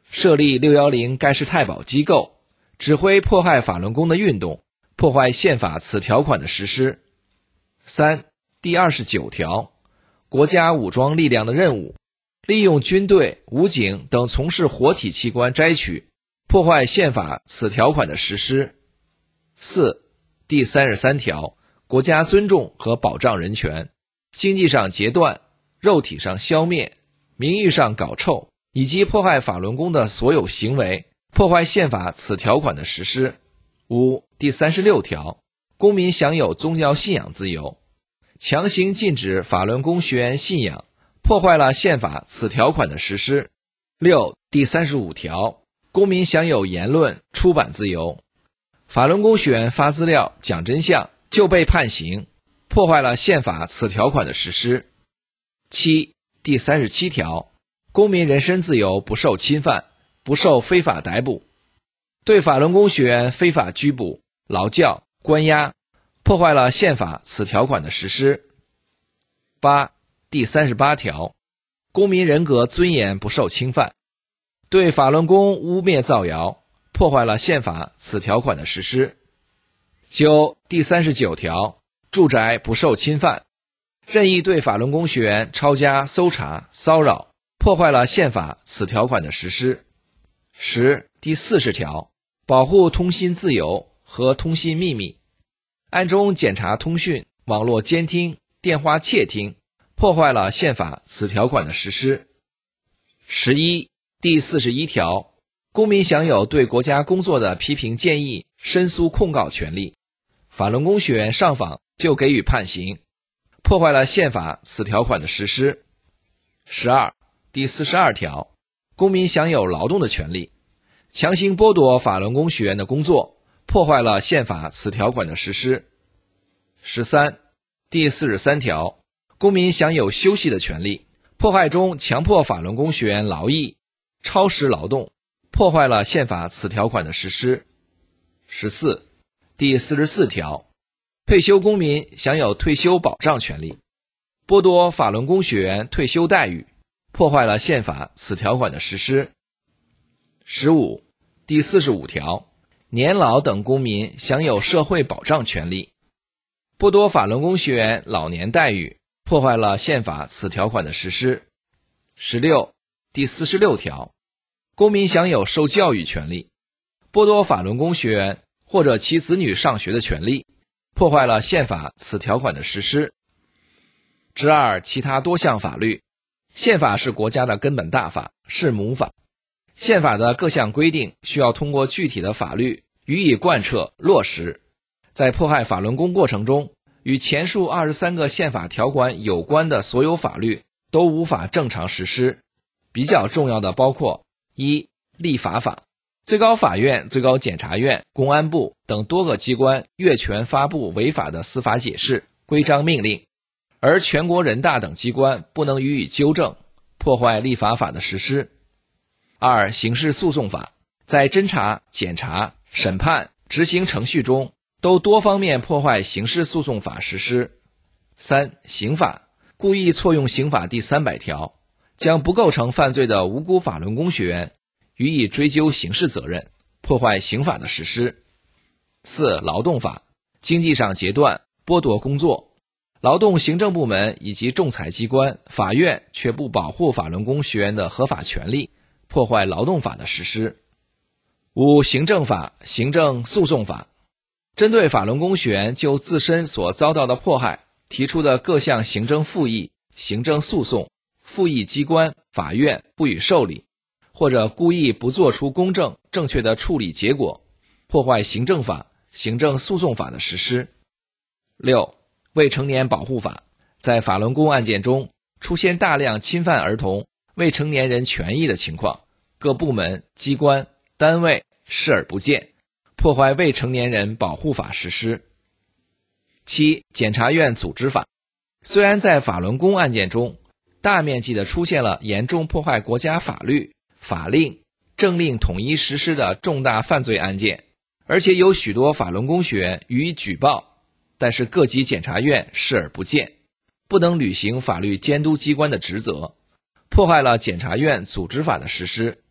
设立六一零盖世太保机构，指挥迫害法轮功的运动，破坏宪法此条款的实施。三、第二十九条，国家武装力量的任务，利用军队、武警等从事活体器官摘取，破坏宪法此条款的实施。四、第三十三条，国家尊重和保障人权，经济上截断，肉体上消灭，名誉上搞臭，以及迫害法轮功的所有行为，破坏宪法此条款的实施。五、第三十六条，公民享有宗教信仰自由，强行禁止法轮功学员信仰，破坏了宪法此条款的实施。六、第三十五条，公民享有言论、出版自由，法轮功学员发资料、讲真相就被判刑，破坏了宪法此条款的实施。七、第三十七条，公民人身自由不受侵犯，不受非法逮捕，对法轮功学员非法拘捕、劳教、关押，破坏了宪法此条款的实施。八、第三十八条，公民人格尊严不受侵犯，对法轮功污蔑造谣，破坏了宪法此条款的实施。九、第三十九条，住宅不受侵犯，任意对法轮功学员抄家、搜查、骚扰，破坏了宪法此条款的实施。十、第四十条，保护通信自由和通信秘密，暗中检查通讯、网络监听、电话窃听，破坏了宪法此条款的实施。十一、第四十一条，公民享有对国家工作的批评建议、申诉控告权利，法轮功学员上访就给予判刑，破坏了宪法此条款的实施。十二、第四十二条，公民享有劳动的权利，强行剥夺法轮功学员的工作，破坏了宪法此条款的实施。十三、第四十三条，公民享有休息的权利，迫害中强迫法轮功学员劳役、超时劳动，破坏了宪法此条款的实施。十四、第四十四条，退休公民享有退休保障权利，剥夺法轮功学员退休待遇，破坏了宪法此条款的实施。十五、第四十五条，年老等公民享有社会保障权利，剥夺法轮功学员老年待遇，破坏了宪法此条款的实施。十六、第四十六条，公民享有受教育权利，剥夺法轮功学员或者其子女上学的权利，破坏了宪法此条款的实施。之二、其他多项法律。宪法是国家的根本大法，是母法。宪法的各项规定需要通过具体的法律予以贯彻落实。在迫害法轮功过程中，与前述二十三个宪法条款有关的所有法律都无法正常实施。比较重要的包括：一、立法法，最高法院、最高检察院、公安部等多个机关越权发布违法的司法解释、规章命令，而全国人大等机关不能予以纠正，破坏立法法的实施。二、刑事诉讼法，在侦查、检查、审判、执行程序中都多方面破坏刑事诉讼法实施。三、刑法，故意错用刑法第三百条，将不构成犯罪的无辜法轮功学员予以追究刑事责任，破坏刑法的实施。四、劳动法，经济上截断，剥夺工作，劳动行政部门以及仲裁机关、法院却不保护法轮功学员的合法权利，破坏劳动法的实施。五、行政法、行政诉讼法，针对法轮功学员就自身所遭到的迫害提出的各项行政复议、行政诉讼，复议机关、法院不予受理，或者故意不做出公正正确的处理结果，破坏行政法、行政诉讼法的实施。六、未成年保护法，在法轮功案件中出现大量侵犯儿童、未成年人权益的情况，各部门、机关、单位视而不见，破坏未成年人保护法实施。七、检察院组织法，虽然在法轮功案件中大面积地出现了严重破坏国家法律、法令、政令统一实施的重大犯罪案件，而且有许多法轮功学员予以举报，但是各级检察院视而不见，不能履行法律监督机关的职责，破坏了检察院组织法的实施。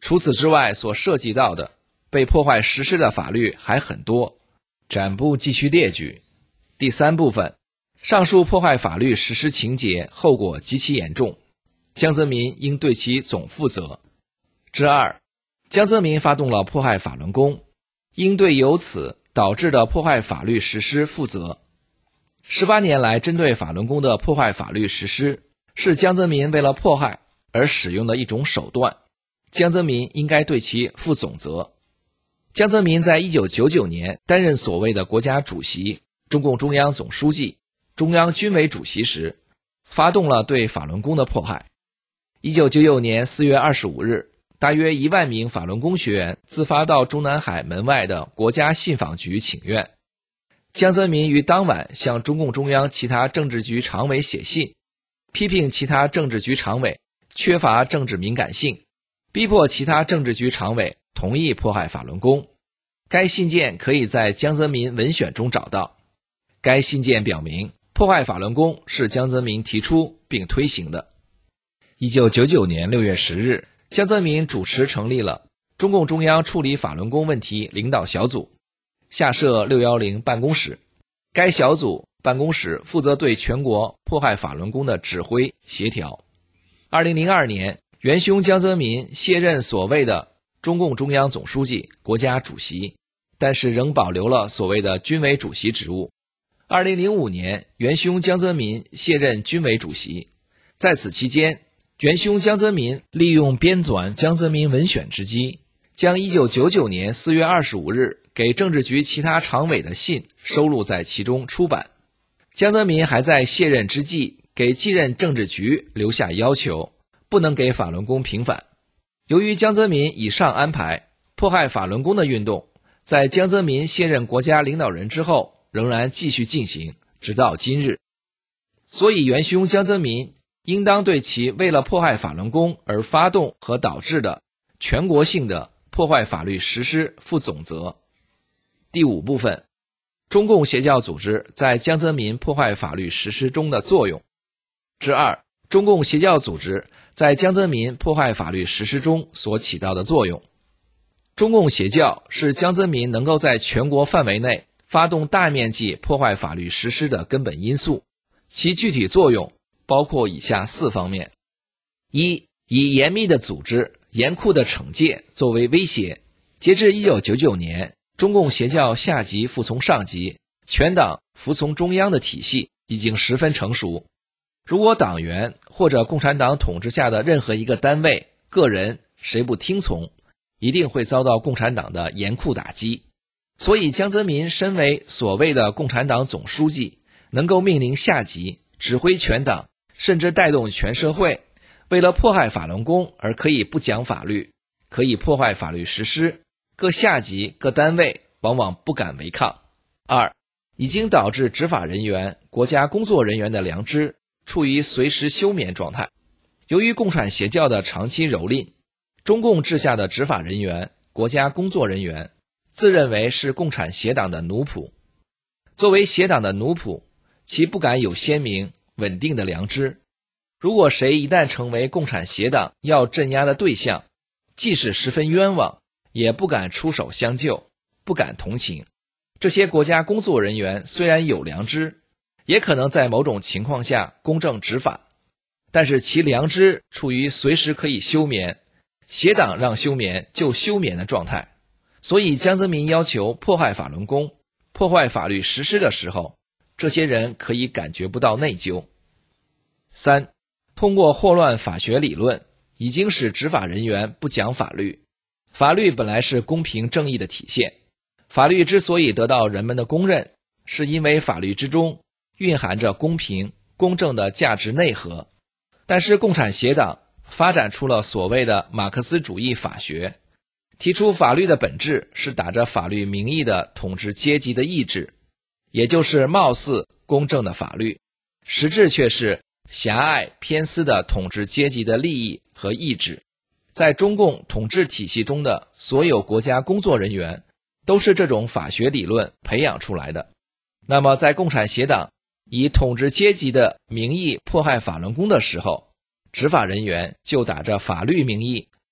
除此之外，所涉及到的被破坏实施的法律还很多，展部继续列举。第三部分，上述破坏法律实施情节后果极其严重，江泽民应对其总负责。之二，江泽民发动了迫害法轮功，应对由此导致的迫害法律实施负责。十八年来针对法轮功的破坏法律实施，是江泽民为了迫害而使用的一种手段，江泽民应该对其负总责。江泽民在一九九九年担任所谓的国家主席、中共中央总书记、中央军委主席时，发动了对法轮功的迫害。一九九九年四月二十五日，大约一万名法轮功学员自发到中南海门外的国家信访局请愿。江泽民于当晚向中共中央其他政治局常委写信，批评其他政治局常委缺乏政治敏感性，逼迫其他政治局常委同意迫害法轮功。该信件可以在江泽民文选中找到。该信件表明，迫害法轮功是江泽民提出并推行的。一九九九年六月十日，江泽民主持成立了中共中央处理法轮功问题领导小组，下设六一零办公室。该小组办公室负责对全国迫害法轮功的指挥协调。二零零二年，元凶江泽民卸任所谓的中共中央总书记、国家主席，但是仍保留了所谓的军委主席职务。二零零五年，元凶江泽民卸任军委主席。在此期间，元凶江泽民利用编纂江泽民文选之机，将一九九九年四月二十五日给政治局其他常委的信收录在其中出版。江泽民还在卸任之际给继任政治局留下要求，不能给法轮功平反。由于江泽民以上安排，迫害法轮功的运动在江泽民卸任国家领导人之后仍然继续进行，直到今日。所以元凶江泽民应当对其为了迫害法轮功而发动和导致的全国性的破坏法律实施负总责。第五部分，中共邪教组织在江泽民破坏法律实施中的作用。之二，中共邪教组织在江泽民破坏法律实施中所起到的作用。中共邪教是江泽民能够在全国范围内发动大面积破坏法律实施的根本因素，其具体作用包括以下四方面：一、以严密的组织、严酷的惩戒作为威胁。截至一九九九年，中共邪教下级服从上级，全党服从中央的体系已经十分成熟。如果党员或者共产党统治下的任何一个单位、个人谁不听从，一定会遭到共产党的严酷打击。所以江泽民身为所谓的共产党总书记，能够命令下级、指挥全党，甚至带动全社会，为了迫害法轮功而可以不讲法律，可以破坏法律实施，各下级、各单位往往不敢违抗。二、已经导致执法人员、国家工作人员的良知处于随时休眠状态。由于共产邪教的长期蹂躏，中共治下的执法人员、国家工作人员自认为是共产邪党的奴仆。作为邪党的奴仆，其不敢有鲜明、稳定的良知。如果谁一旦成为共产邪党要镇压的对象，即使十分冤枉，也不敢出手相救，不敢同情。这些国家工作人员虽然有良知，也可能在某种情况下公正执法，但是其良知处于随时可以休眠，邪党让休眠就休眠的状态。所以江泽民要求迫害法轮功、破坏法律实施的时候，这些人可以感觉不到内疚。三、通过祸乱法学理论，已经使执法人员不讲法律。法律本来是公平正义的体现，法律之所以得到人们的公认，是因为法律之中蕴含着公平、公正的价值内核。但是共产邪党发展出了所谓的马克思主义法学，提出法律的本质是打着法律名义的统治阶级的意志，也就是貌似公正的法律，实质却是狭隘偏私的统治阶级的利益和意志。在中共统治体系中的所有国家工作人员都是这种法学理论培养出来的。那么在共产邪党以统治阶级的名义迫害法轮功的时候，执法人员就打着法律名义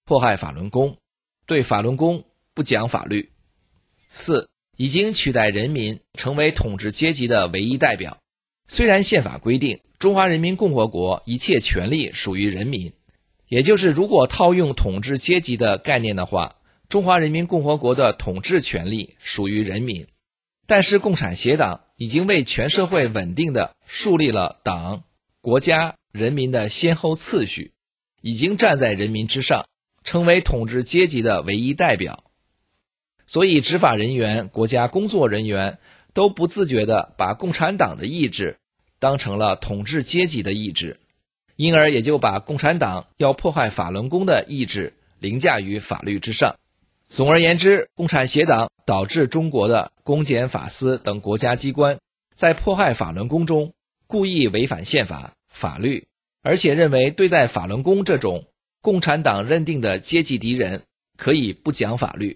迫害法轮功，对法轮功不讲法律。四、已经取代人民成为统治阶级的唯一代表。虽然宪法规定中华人民共和国一切权利属于人民，也就是如果套用统治阶级的概念的话，中华人民共和国的统治权利属于人民，但是共产协党已经为全社会稳定地树立了党、国家、人民的先后次序，已经站在人民之上，成为统治阶级的唯一代表。所以执法人员、国家工作人员都不自觉地把共产党的意志当成了统治阶级的意志，因而也就把共产党要迫害法轮功的意志凌驾于法律之上。总而言之，共产协党导致中国的公检法司等国家机关在迫害法轮功中故意违反宪法、法律，而且认为对待法轮功这种共产党认定的阶级敌人可以不讲法律。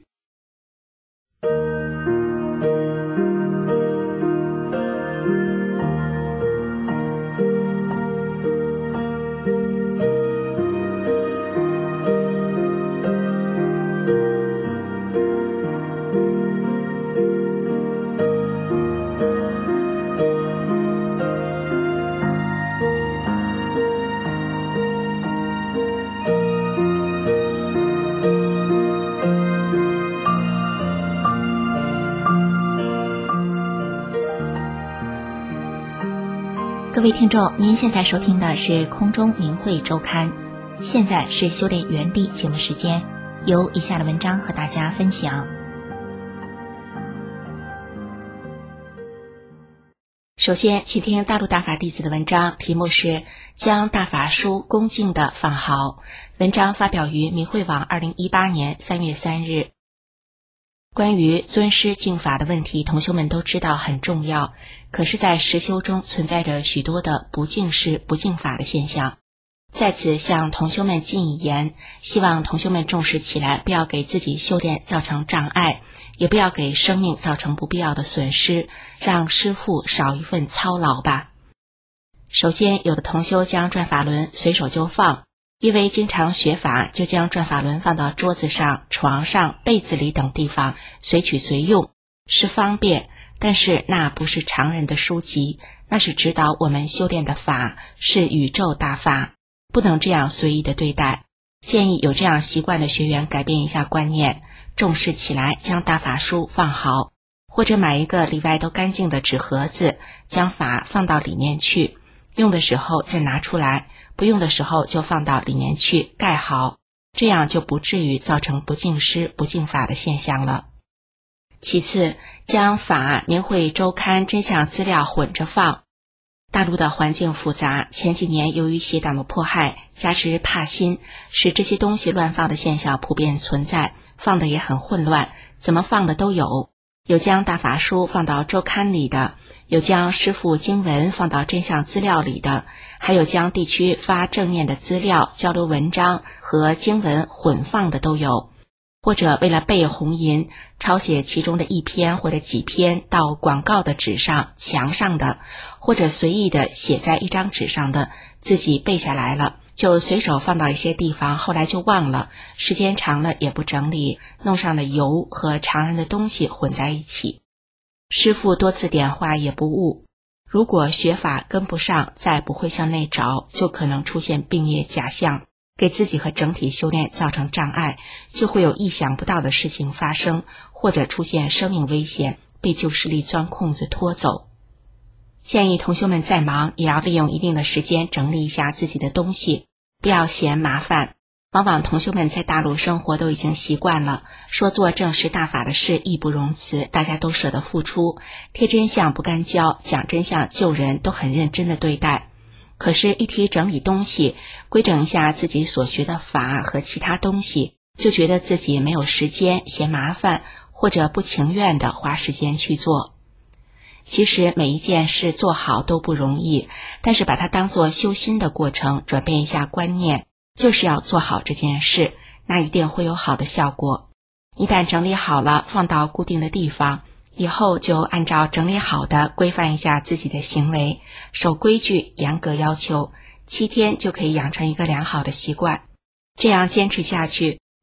各位听众，您现在收听的是空中明慧周刊，现在是修炼原地节目时间，由以下的文章和大家分享。首先，请听大陆大法弟子的文章，题目是将大法书恭敬地放好。文章发表于明慧网二零一八年三月三日。关于尊师敬法的问题，同学们都知道很重要，可是在实修中存在着许多的不敬师不敬法的现象。在此向同学们进一言，希望同学们重视起来，不要给自己修炼造成障碍，也不要给生命造成不必要的损失，让师父少一份操劳吧。首先，有的同修将转法轮随手就放，因为经常学法，就将转法轮放到桌子上、床上、被子里等地方，随取随用，是方便，但是那不是常人的书籍，那是指导我们修炼的法，是宇宙大法，不能这样随意的对待。建议有这样习惯的学员改变一下观念，重视起来，将大法书放好，或者买一个里外都干净的纸盒子，将法放到里面去，用的时候再拿出来，不用的时候就放到里面去盖好，这样就不至于造成不敬师不敬法的现象了。其次，将法、明慧周刊、真相资料混着放。大陆的环境复杂，前几年由于邪党的迫害，加之怕新，使这些东西乱放的现象普遍存在，放的也很混乱，怎么放的都有。有将大法书放到周刊里的，有将师父经文放到真相资料里的，还有将地区发正念的资料、交流文章和经文混放的都有。或者为了背红银，抄写其中的一篇或者几篇到广告的纸上、墙上的，或者随意的写在一张纸上的，自己背下来了，就随手放到一些地方，后来就忘了，时间长了也不整理，弄上了油和常人的东西混在一起。师父多次点化也不悟，如果学法跟不上，再不会向内找，就可能出现病业假象，给自己和整体修炼造成障碍，就会有意想不到的事情发生，或者出现生命危险，被旧势力钻空子拖走。建议同学们再忙，也要利用一定的时间整理一下自己的东西，不要嫌麻烦。往往同学们在大陆生活都已经习惯了，说做正实大法的事义不容辞，大家都舍得付出，贴真相不干教，讲真相救人都很认真的对待。可是一提整理东西，规整一下自己所学的法和其他东西，就觉得自己没有时间，嫌麻烦，或者不情愿地花时间去做。其实每一件事做好都不容易，但是把它当作修心的过程，转变一下观念，就是要做好这件事，那一定会有好的效果。一旦整理好了，放到固定的地方，以后就按照整理好的规范一下自己的行为，守规矩，严格要求，七天就可以养成一个良好的习惯。这样坚持下去，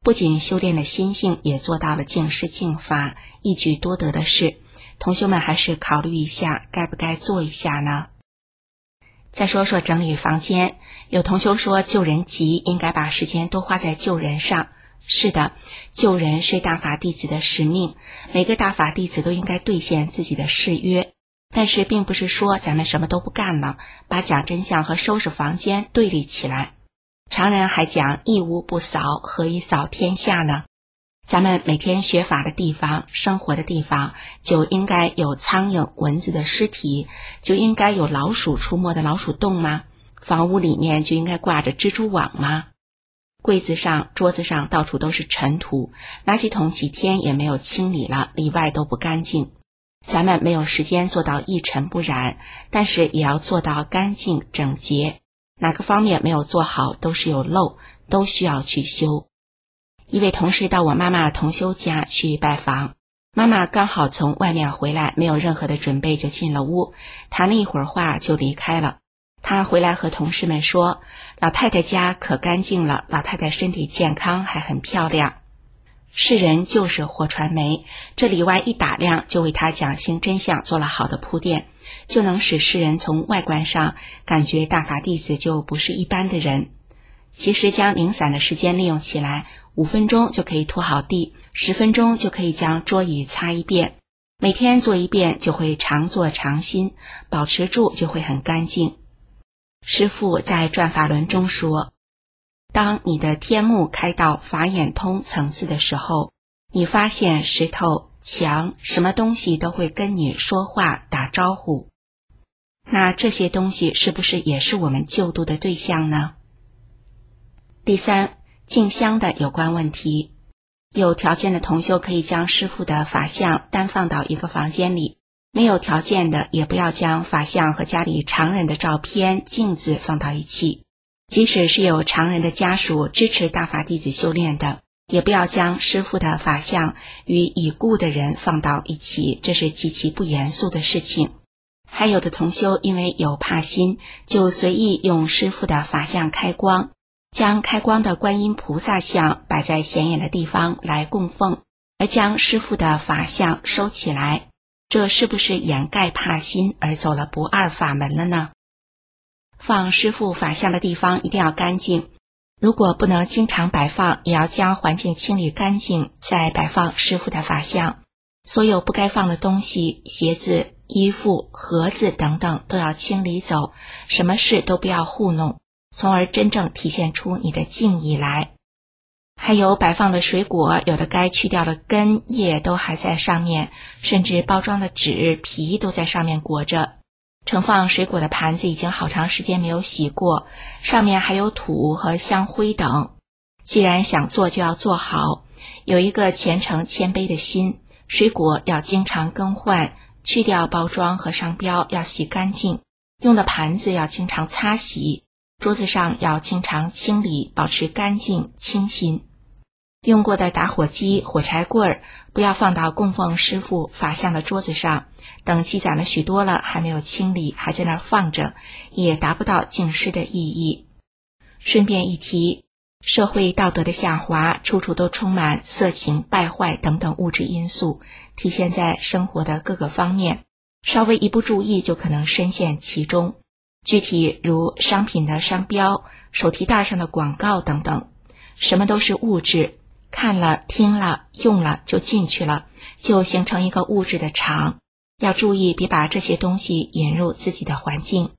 不仅修炼了心性，也做到了净施净法，一举多得的事。同修们还是考虑一下，该不该做一下呢？再说说整理房间，有同修说救人急，应该把时间多花在救人上。是的，救人是大法弟子的使命，每个大法弟子都应该兑现自己的誓约。但是并不是说咱们什么都不干了，把讲真相和收拾房间对立起来。常人还讲一屋不扫，何以扫天下呢？咱们每天学法的地方，生活的地方，就应该有苍蝇蚊子的尸体，就应该有老鼠出没的老鼠洞吗？房屋里面就应该挂着蜘蛛网吗？柜子上桌子上到处都是尘土，垃圾桶几天也没有清理了，里外都不干净。咱们没有时间做到一尘不染，但是也要做到干净整洁，哪个方面没有做好都是有漏，都需要去修。一位同事到我妈妈同修家去拜访，妈妈刚好从外面回来，没有任何的准备就进了屋，谈了一会儿话就离开了。她回来和同事们说，老太太家可干净了，老太太身体健康，还很漂亮。世人就是活传媒，这里外一打量，就为他讲清真相做了好的铺垫，就能使世人从外观上感觉大法弟子就不是一般的人。其实将零散的时间利用起来，五分钟就可以拖好地，十分钟就可以将桌椅擦一遍，每天做一遍就会常做常新，保持住就会很干净。师父在转法轮中说，当你的天目开到法眼通层次的时候，你发现石头、墙，什么东西都会跟你说话打招呼。那这些东西是不是也是我们救度的对象呢？第三，进香的有关问题。有条件的同修可以将师父的法像单放到一个房间里，没有条件的也不要将法像和家里常人的照片、镜子放到一起。即使是有常人的家属支持大法弟子修炼的，也不要将师父的法像与已故的人放到一起，这是极其不严肃的事情。还有的同修因为有怕心，就随意用师父的法像开光，将开光的观音菩萨像摆在显眼的地方来供奉，而将师父的法像收起来，这是不是掩盖怕心而走了不二法门了呢？放师父法像的地方一定要干净，如果不能经常摆放，也要将环境清理干净，再摆放师父的法像。所有不该放的东西，鞋子、衣服、盒子等等都要清理走，什么事都不要糊弄，从而真正体现出你的敬意来。还有摆放的水果，有的该去掉的根叶都还在上面，甚至包装的纸皮都在上面裹着。盛放水果的盘子已经好长时间没有洗过，上面还有土和香灰等。既然想做就要做好，有一个虔诚谦卑的心，水果要经常更换，去掉包装和商标要洗干净，用的盘子要经常擦洗，桌子上要经常清理，保持干净清新。用过的打火机、火柴棍不要放到供奉师父法像的桌子上，等积攒了许多了还没有清理，还在那儿放着，也达不到净施的意义。顺便一提，社会道德的下滑，处处都充满色情、败坏等等物质因素，体现在生活的各个方面，稍微一不注意就可能深陷其中。具体如商品的商标、手提袋上的广告等等，什么都是物质，看了、听了、用了就进去了，就形成一个物质的场。要注意别把这些东西引入自己的环境。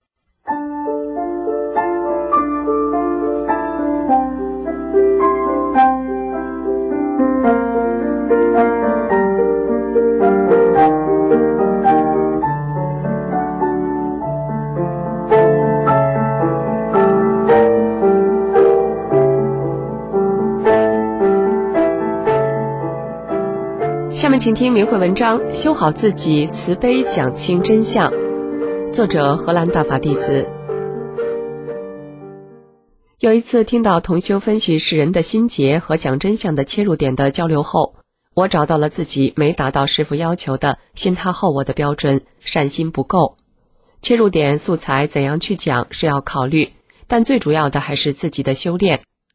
下面请听明慧文章《修好自己，慈悲讲清真相》，作者荷兰大法弟子。有一次听到同修分析世人的心结和讲真相的切入点的交流后，我找到了自己没达到师父要求的信他后我的标准，善心不够。切入点素材怎样去讲是要考虑，但最主要的还是自己的修炼。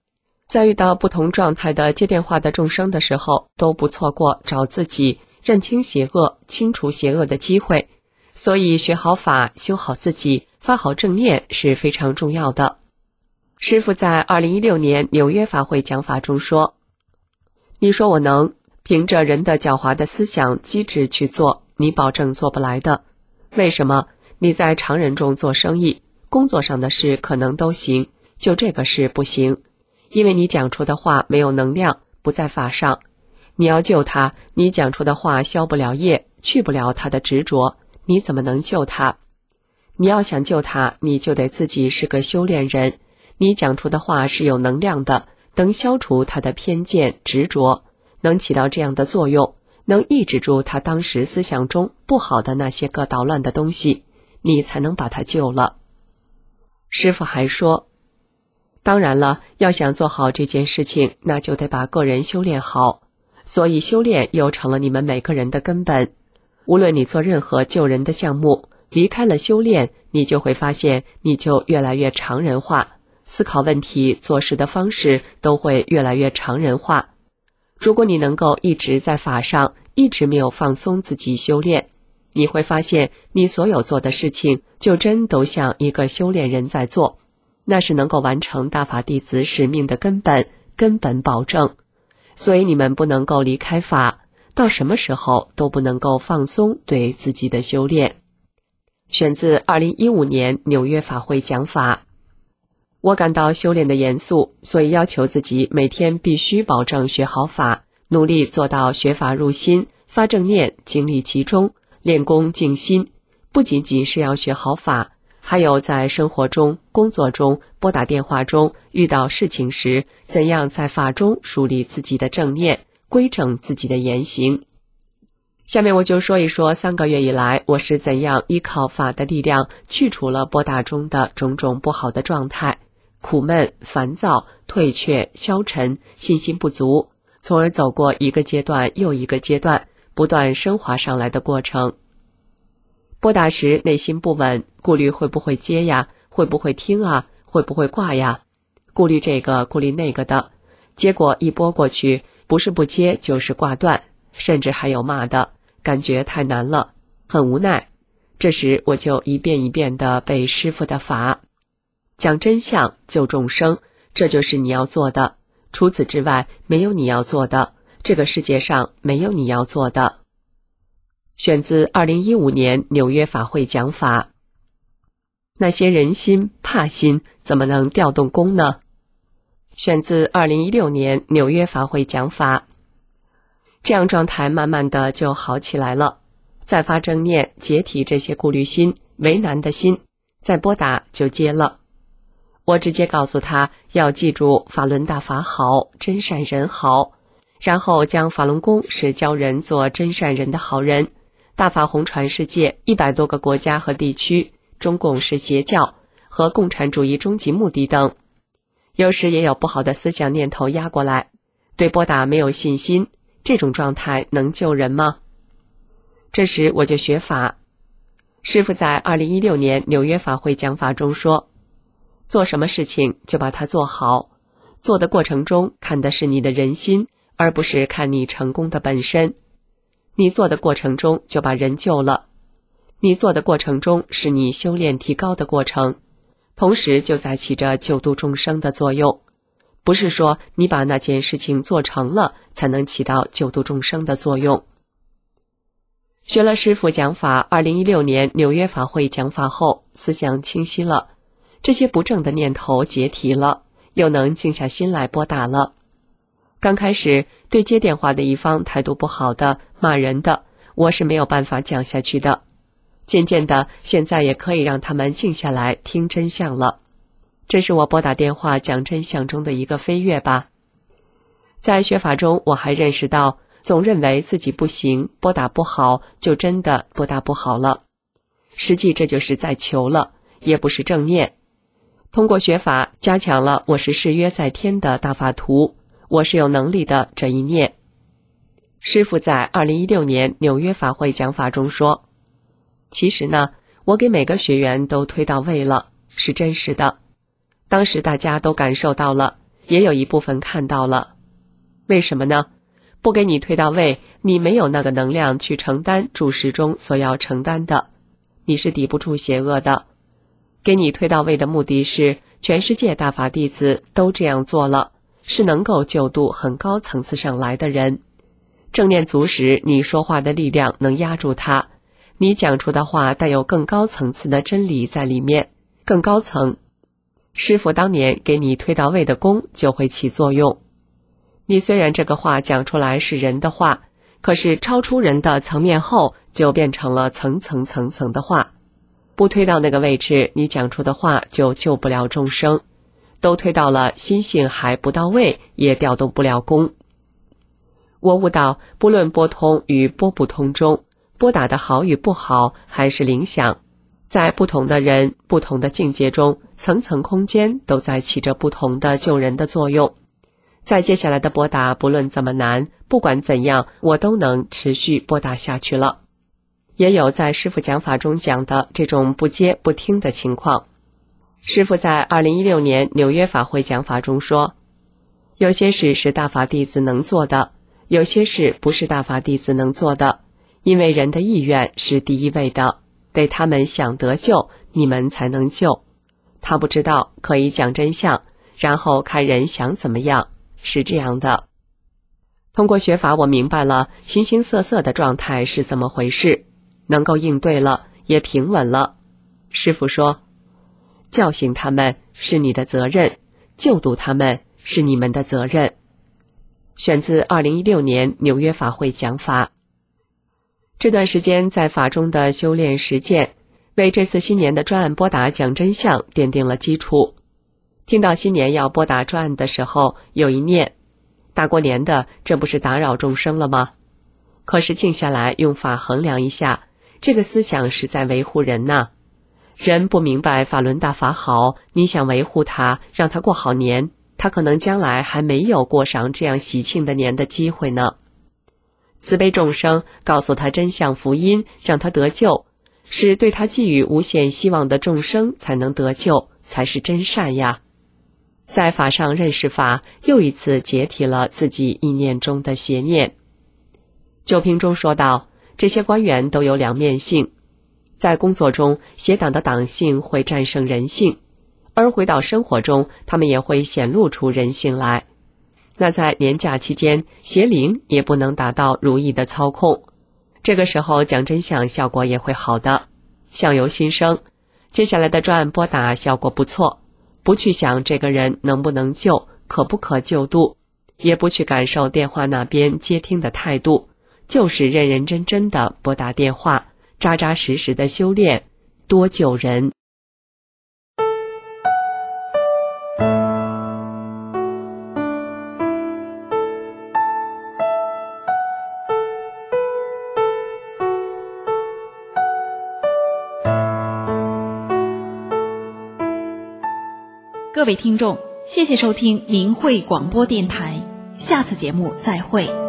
在遇到不同状态的接电话的众生的时候，都不错过找自己、认清邪恶、清除邪恶的机会。所以学好法、修好自己、发好正念是非常重要的。师父在二零一六年纽约法会讲法中说，你说我能凭着人的狡猾的思想机智去做，你保证做不来的。为什么？你在常人中做生意，工作上的事可能都行，就这个事不行，因为你讲出的话没有能量，不在法上。你要救他，你讲出的话消不了业，去不了他的执着，你怎么能救他？你要想救他，你就得自己是个修炼人，你讲出的话是有能量的，能消除他的偏见执着，能起到这样的作用，能抑制住他当时思想中不好的那些个捣乱的东西，你才能把他救了。师父还说，当然了，要想做好这件事情，那就得把个人修炼好，所以修炼又成了你们每个人的根本。无论你做任何救人的项目，离开了修炼，你就会发现你就越来越常人化，思考问题、做事的方式都会越来越常人化。如果你能够一直在法上，一直没有放松自己修炼，你会发现你所有做的事情就真都像一个修炼人在做，那是能够完成大法弟子使命的根本根本保证。所以你们不能够离开法，到什么时候都不能够放松对自己的修炼。选自二零一五年纽约法会讲法。我感到修炼的严肃，所以要求自己每天必须保证学好法，努力做到学法入心，发正念，精力集中，练功静心。不仅仅是要学好法，还有在生活中、工作中、拨打电话中遇到事情时，怎样在法中树立自己的正念，规正自己的言行。下面我就说一说三个月以来，我是怎样依靠法的力量去除了拨打中的种种不好的状态，苦闷、烦躁、退却、消沉、信心不足，从而走过一个阶段又一个阶段，不断升华上来的过程。拨打时内心不稳，顾虑会不会接呀，会不会听啊，会不会挂呀，顾虑这个顾虑那个的，结果一拨过去，不是不接就是挂断，甚至还有骂的，感觉太难了，很无奈。这时我就一遍一遍地背师父的法，讲真相，救众生，这就是你要做的，除此之外没有你要做的，这个世界上没有你要做的。选自二零一五年纽约法会讲法。那些人心怕心怎么能调动功呢？选自二零一六年纽约法会讲法。这样状态慢慢的就好起来了，再发正念，解体这些顾虑心、为难的心，再拨打就接了。我直接告诉他要记住法轮大法好，真善人好，然后将法轮功是教人做真善人的好人，大法红传世界一百多个国家和地区，中共是邪教和共产主义终极目的等。有时也有不好的思想念头压过来，对拨打没有信心，这种状态能救人吗？这时我就学法。师父在二零一六年纽约法会讲法中说，做什么事情就把它做好，做的过程中看的是你的人心，而不是看你成功的本身。你做的过程中就把人救了，你做的过程中是你修炼提高的过程，同时就在起着救度众生的作用。不是说你把那件事情做成了才能起到救度众生的作用。学了师父讲法，二零一六年纽约法会讲法后，思想清晰了，这些不正的念头解体了，又能静下心来拨打了。刚开始对接电话的一方态度不好的、骂人的，我是没有办法讲下去的。渐渐的，现在也可以让他们静下来听真相了。这是我拨打电话讲真相中的一个飞跃吧。在学法中，我还认识到，总认为自己不行，拨打不好，就真的拨打不好了。实际这就是在求了，也不是正念。通过学法，加强了我是誓约在天的大法图，我是有能力的这一念。师父在二零一六年纽约法会讲法中说，其实呢，我给每个学员都推到位了，是真实的。当时大家都感受到了， 也有一部分看到了。为什么呢？不给你推到位，你没有那个能量去承担注释中所要承担的，你是抵不住邪恶的。给你推到位的目的是全世界大法弟子都这样做了，是能够救度很高层次上来的人。正念足时，你说话的力量能压住他，你讲出的话带有更高层次的真理在里面，更高层。师父当年给你推到位的功就会起作用。你虽然这个话讲出来是人的话，可是超出人的层面后，就变成了层层层层的话。不推到那个位置，你讲出的话就救不了众生。都推到了，心性还不到位，也调动不了功。我悟到，不论波通与波不通中，波打的好与不好，还是灵想，在不同的人、不同的境界中，层层空间都在起着不同的救人的作用。在接下来的波打，不论怎么难，不管怎样，我都能持续波打下去了。也有在师父讲法中讲的这种不接不听的情况。师父在二零一六年纽约法会讲法中说，有些事是大法弟子能做的，有些事不是大法弟子能做的，因为人的意愿是第一位的，得他们想得救，你们才能救。他不知道，可以讲真相，然后看人想怎么样，是这样的。通过学法，我明白了形形色色的状态是怎么回事，能够应对了，也平稳了。师父说，教训他们是你的责任，救度他们是你们的责任。选自二零一六年纽约法会讲法。这段时间在法中的修炼实践，为这次新年的专案拨打讲真相奠定了基础。听到新年要拨打专案的时候，有一念，大过年的，这不是打扰众生了吗？可是静下来用法衡量一下，这个思想是在维护人呐。人不明白法轮大法好，你想维护他，让他过好年，他可能将来还没有过上这样喜庆的年的机会呢。慈悲众生，告诉他真相福音，让他得救，是对他寄予无限希望的众生才能得救，才是真善呀。在法上认识法，又一次解体了自己意念中的邪念。九评中说道，这些官员都有两面性，在工作中，邪党的党性会战胜人性，而回到生活中，他们也会显露出人性来。那在年假期间，邪灵也不能达到如意的操控，这个时候讲真相效果也会好的。相由心生，接下来的专案拨打效果不错，不去想这个人能不能救，可不可救度，也不去感受电话那边接听的态度，就是认认真真的拨打电话，扎扎实实的修炼，多救人。 各位听众，谢谢收听明慧广播电台，下次节目再会。